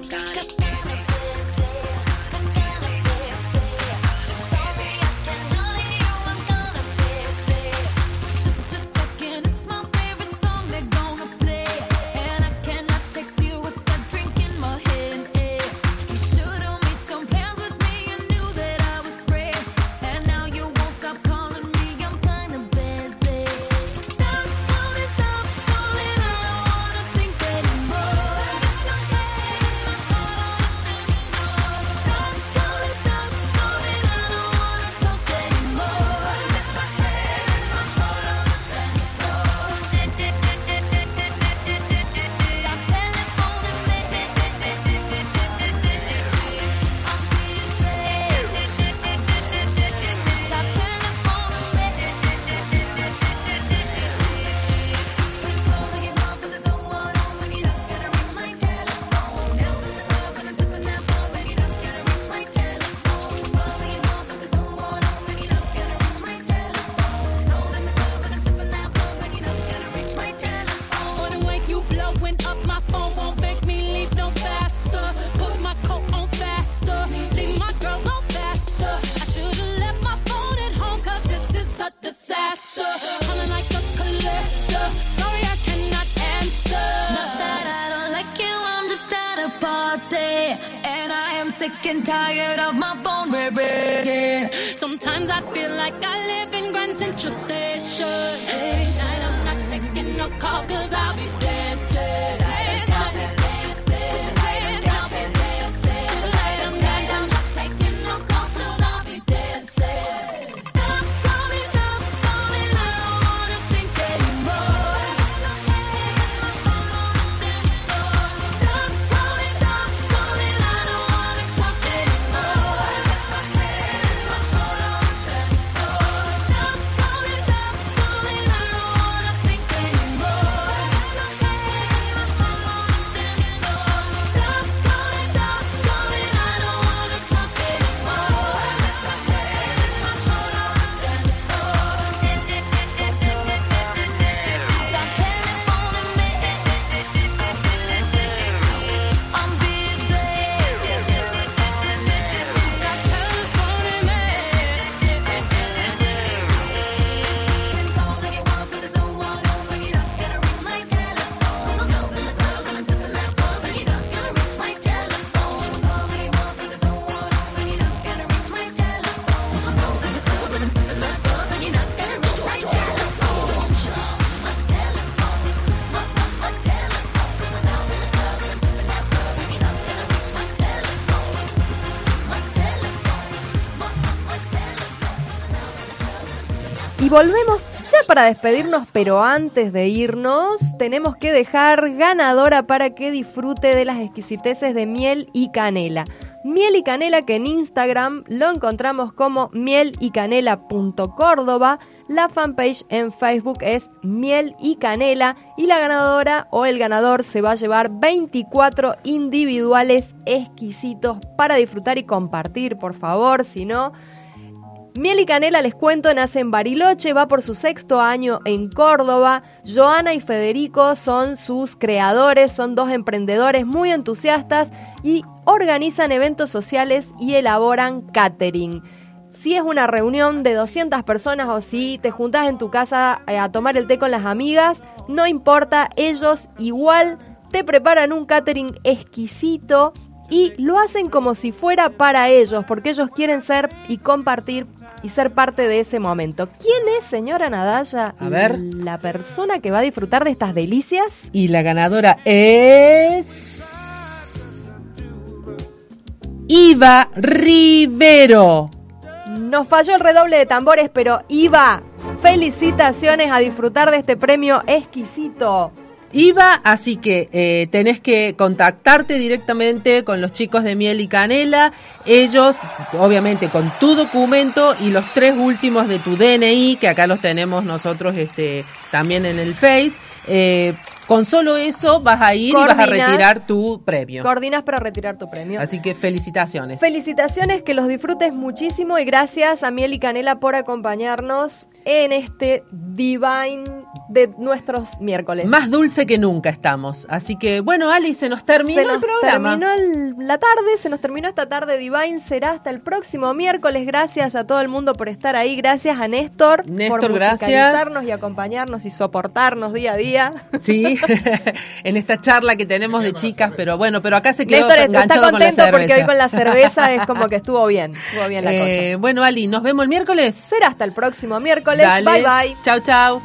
Sick and tired of my phone ringing. Sometimes I feel like I live in Grand Central Station. Tonight I'm not taking no calls cause I'll be dancing. Y volvemos ya para despedirnos, pero antes de irnos, tenemos que dejar ganadora para que disfrute de las exquisiteces de Miel y Canela. Miel y Canela, que en Instagram lo encontramos como miel y canela punto córdoba. La fanpage en Facebook es Miel y Canela. Y la ganadora o el ganador se va a llevar veinticuatro individuales exquisitos para disfrutar y compartir, por favor, si no... Miel y Canela, les cuento, nace en Bariloche, va por su sexto año en Córdoba. Joana y Federico son sus creadores, son dos emprendedores muy entusiastas y organizan eventos sociales y elaboran catering. Si es una reunión de doscientas personas o si te juntás en tu casa a tomar el té con las amigas, no importa, ellos igual te preparan un catering exquisito y lo hacen como si fuera para ellos, porque ellos quieren ser y compartir y ser parte de ese momento. ¿Quién es, señora Nadaya, A ver. la persona que va a disfrutar de estas delicias? Y la ganadora es... Iva Rivero. Nos falló el redoble de tambores, pero Iva, felicitaciones a disfrutar de este premio exquisito. Iva, así que eh, tenés que contactarte directamente con los chicos de Miel y Canela. Ellos, obviamente, con tu documento y los tres últimos de tu D N I, que acá los tenemos nosotros este, también en el Face. Eh, con solo eso vas a ir Coordinas, y vas a retirar tu premio. Coordinas para retirar tu premio. Así que felicitaciones. Felicitaciones, que los disfrutes muchísimo y gracias a Miel y Canela por acompañarnos en este Divine de nuestros miércoles. Más dulce que nunca estamos. Así que, bueno, Ali, se nos terminó se nos el programa. terminó el- la tarde, se nos terminó esta tarde Divine, será hasta el próximo miércoles. Gracias a todo el mundo por estar ahí, gracias a Néstor, Néstor, por gracias. musicalizarnos y acompañarnos y soportarnos día a día. Sí, en esta charla que tenemos de chicas, pero bueno, pero acá se quedó Néstor está enganchado con la contento cerveza. porque hoy con la cerveza es como que estuvo bien, estuvo bien la Eh, cosa. bueno, Ali, nos vemos el miércoles. Será hasta el próximo miércoles. Dale. Bye bye. Chau, chau.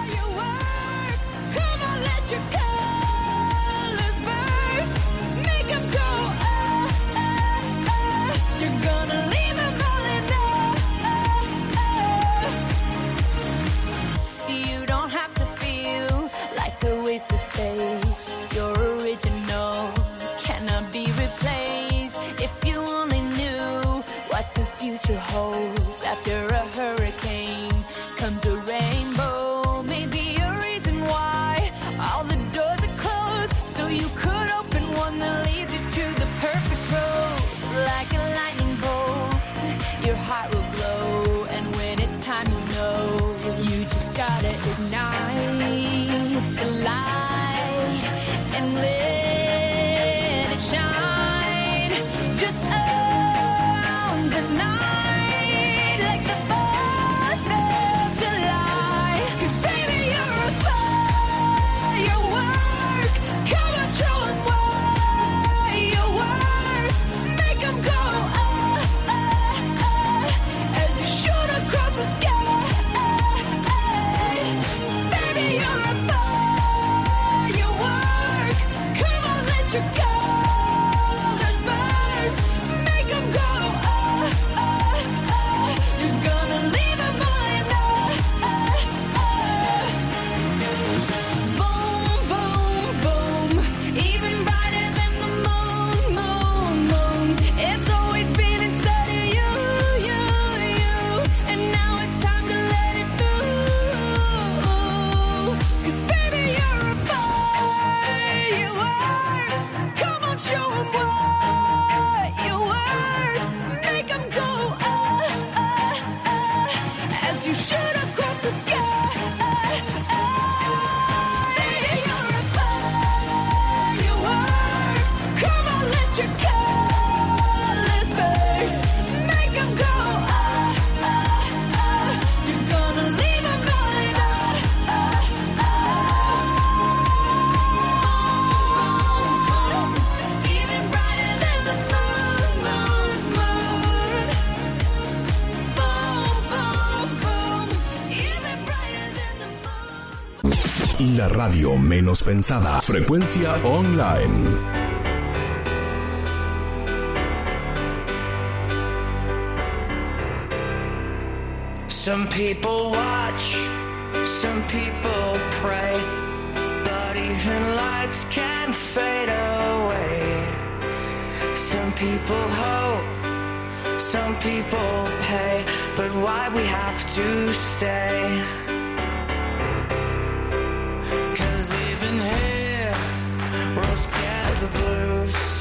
Come on, let your colors burst. Make 'em go, ah, ah, ah. You're gonna leave 'em all in love. You don't have to feel like a wasted space. You're original, cannot be replaced. If you only knew what the future holds after a hurricane comes a rainbow. Maybe a reason why all the doors are closed, so you could open one that leads you to the perfect road. Like a lightning bolt, your heart will glow, and when it's time, you know you just gotta ignite the light and let it shine. Just own the night like the fourth of July. 'Cause baby, you're a firework. Come on, show 'em what you're worth. Make 'em go, ah, ah, ah, as you shoot across the sky. Baby, you're a firework. Come on, let your colors burst. Make 'em go, ah, ah, ah. You're gonna leave 'em all in love. Boom, boom, boom. Even brighter than the moon, moon, moon. It's always been inside of you, you, you. And now it's time to let it through. 'Cause baby, you're a firework. Come on, show 'em what you're worth. Make 'em go, ah, ah, ah, as you shoot across the sky. Baby, you're a firework. Come on, let your colors burst. Make 'em go, ah, ah, ah. You're gonna leave 'em all in love. Even brighter than the moon, moon, moon. Boom, boom, boom. Even brighter than the moon. La radio menos pensada. Frecuencia online. Some people watch, some people pray, but even lights can fade away. Some people hope, some people pay, but why we have to stay? 'Cause even here, rose gets the blues.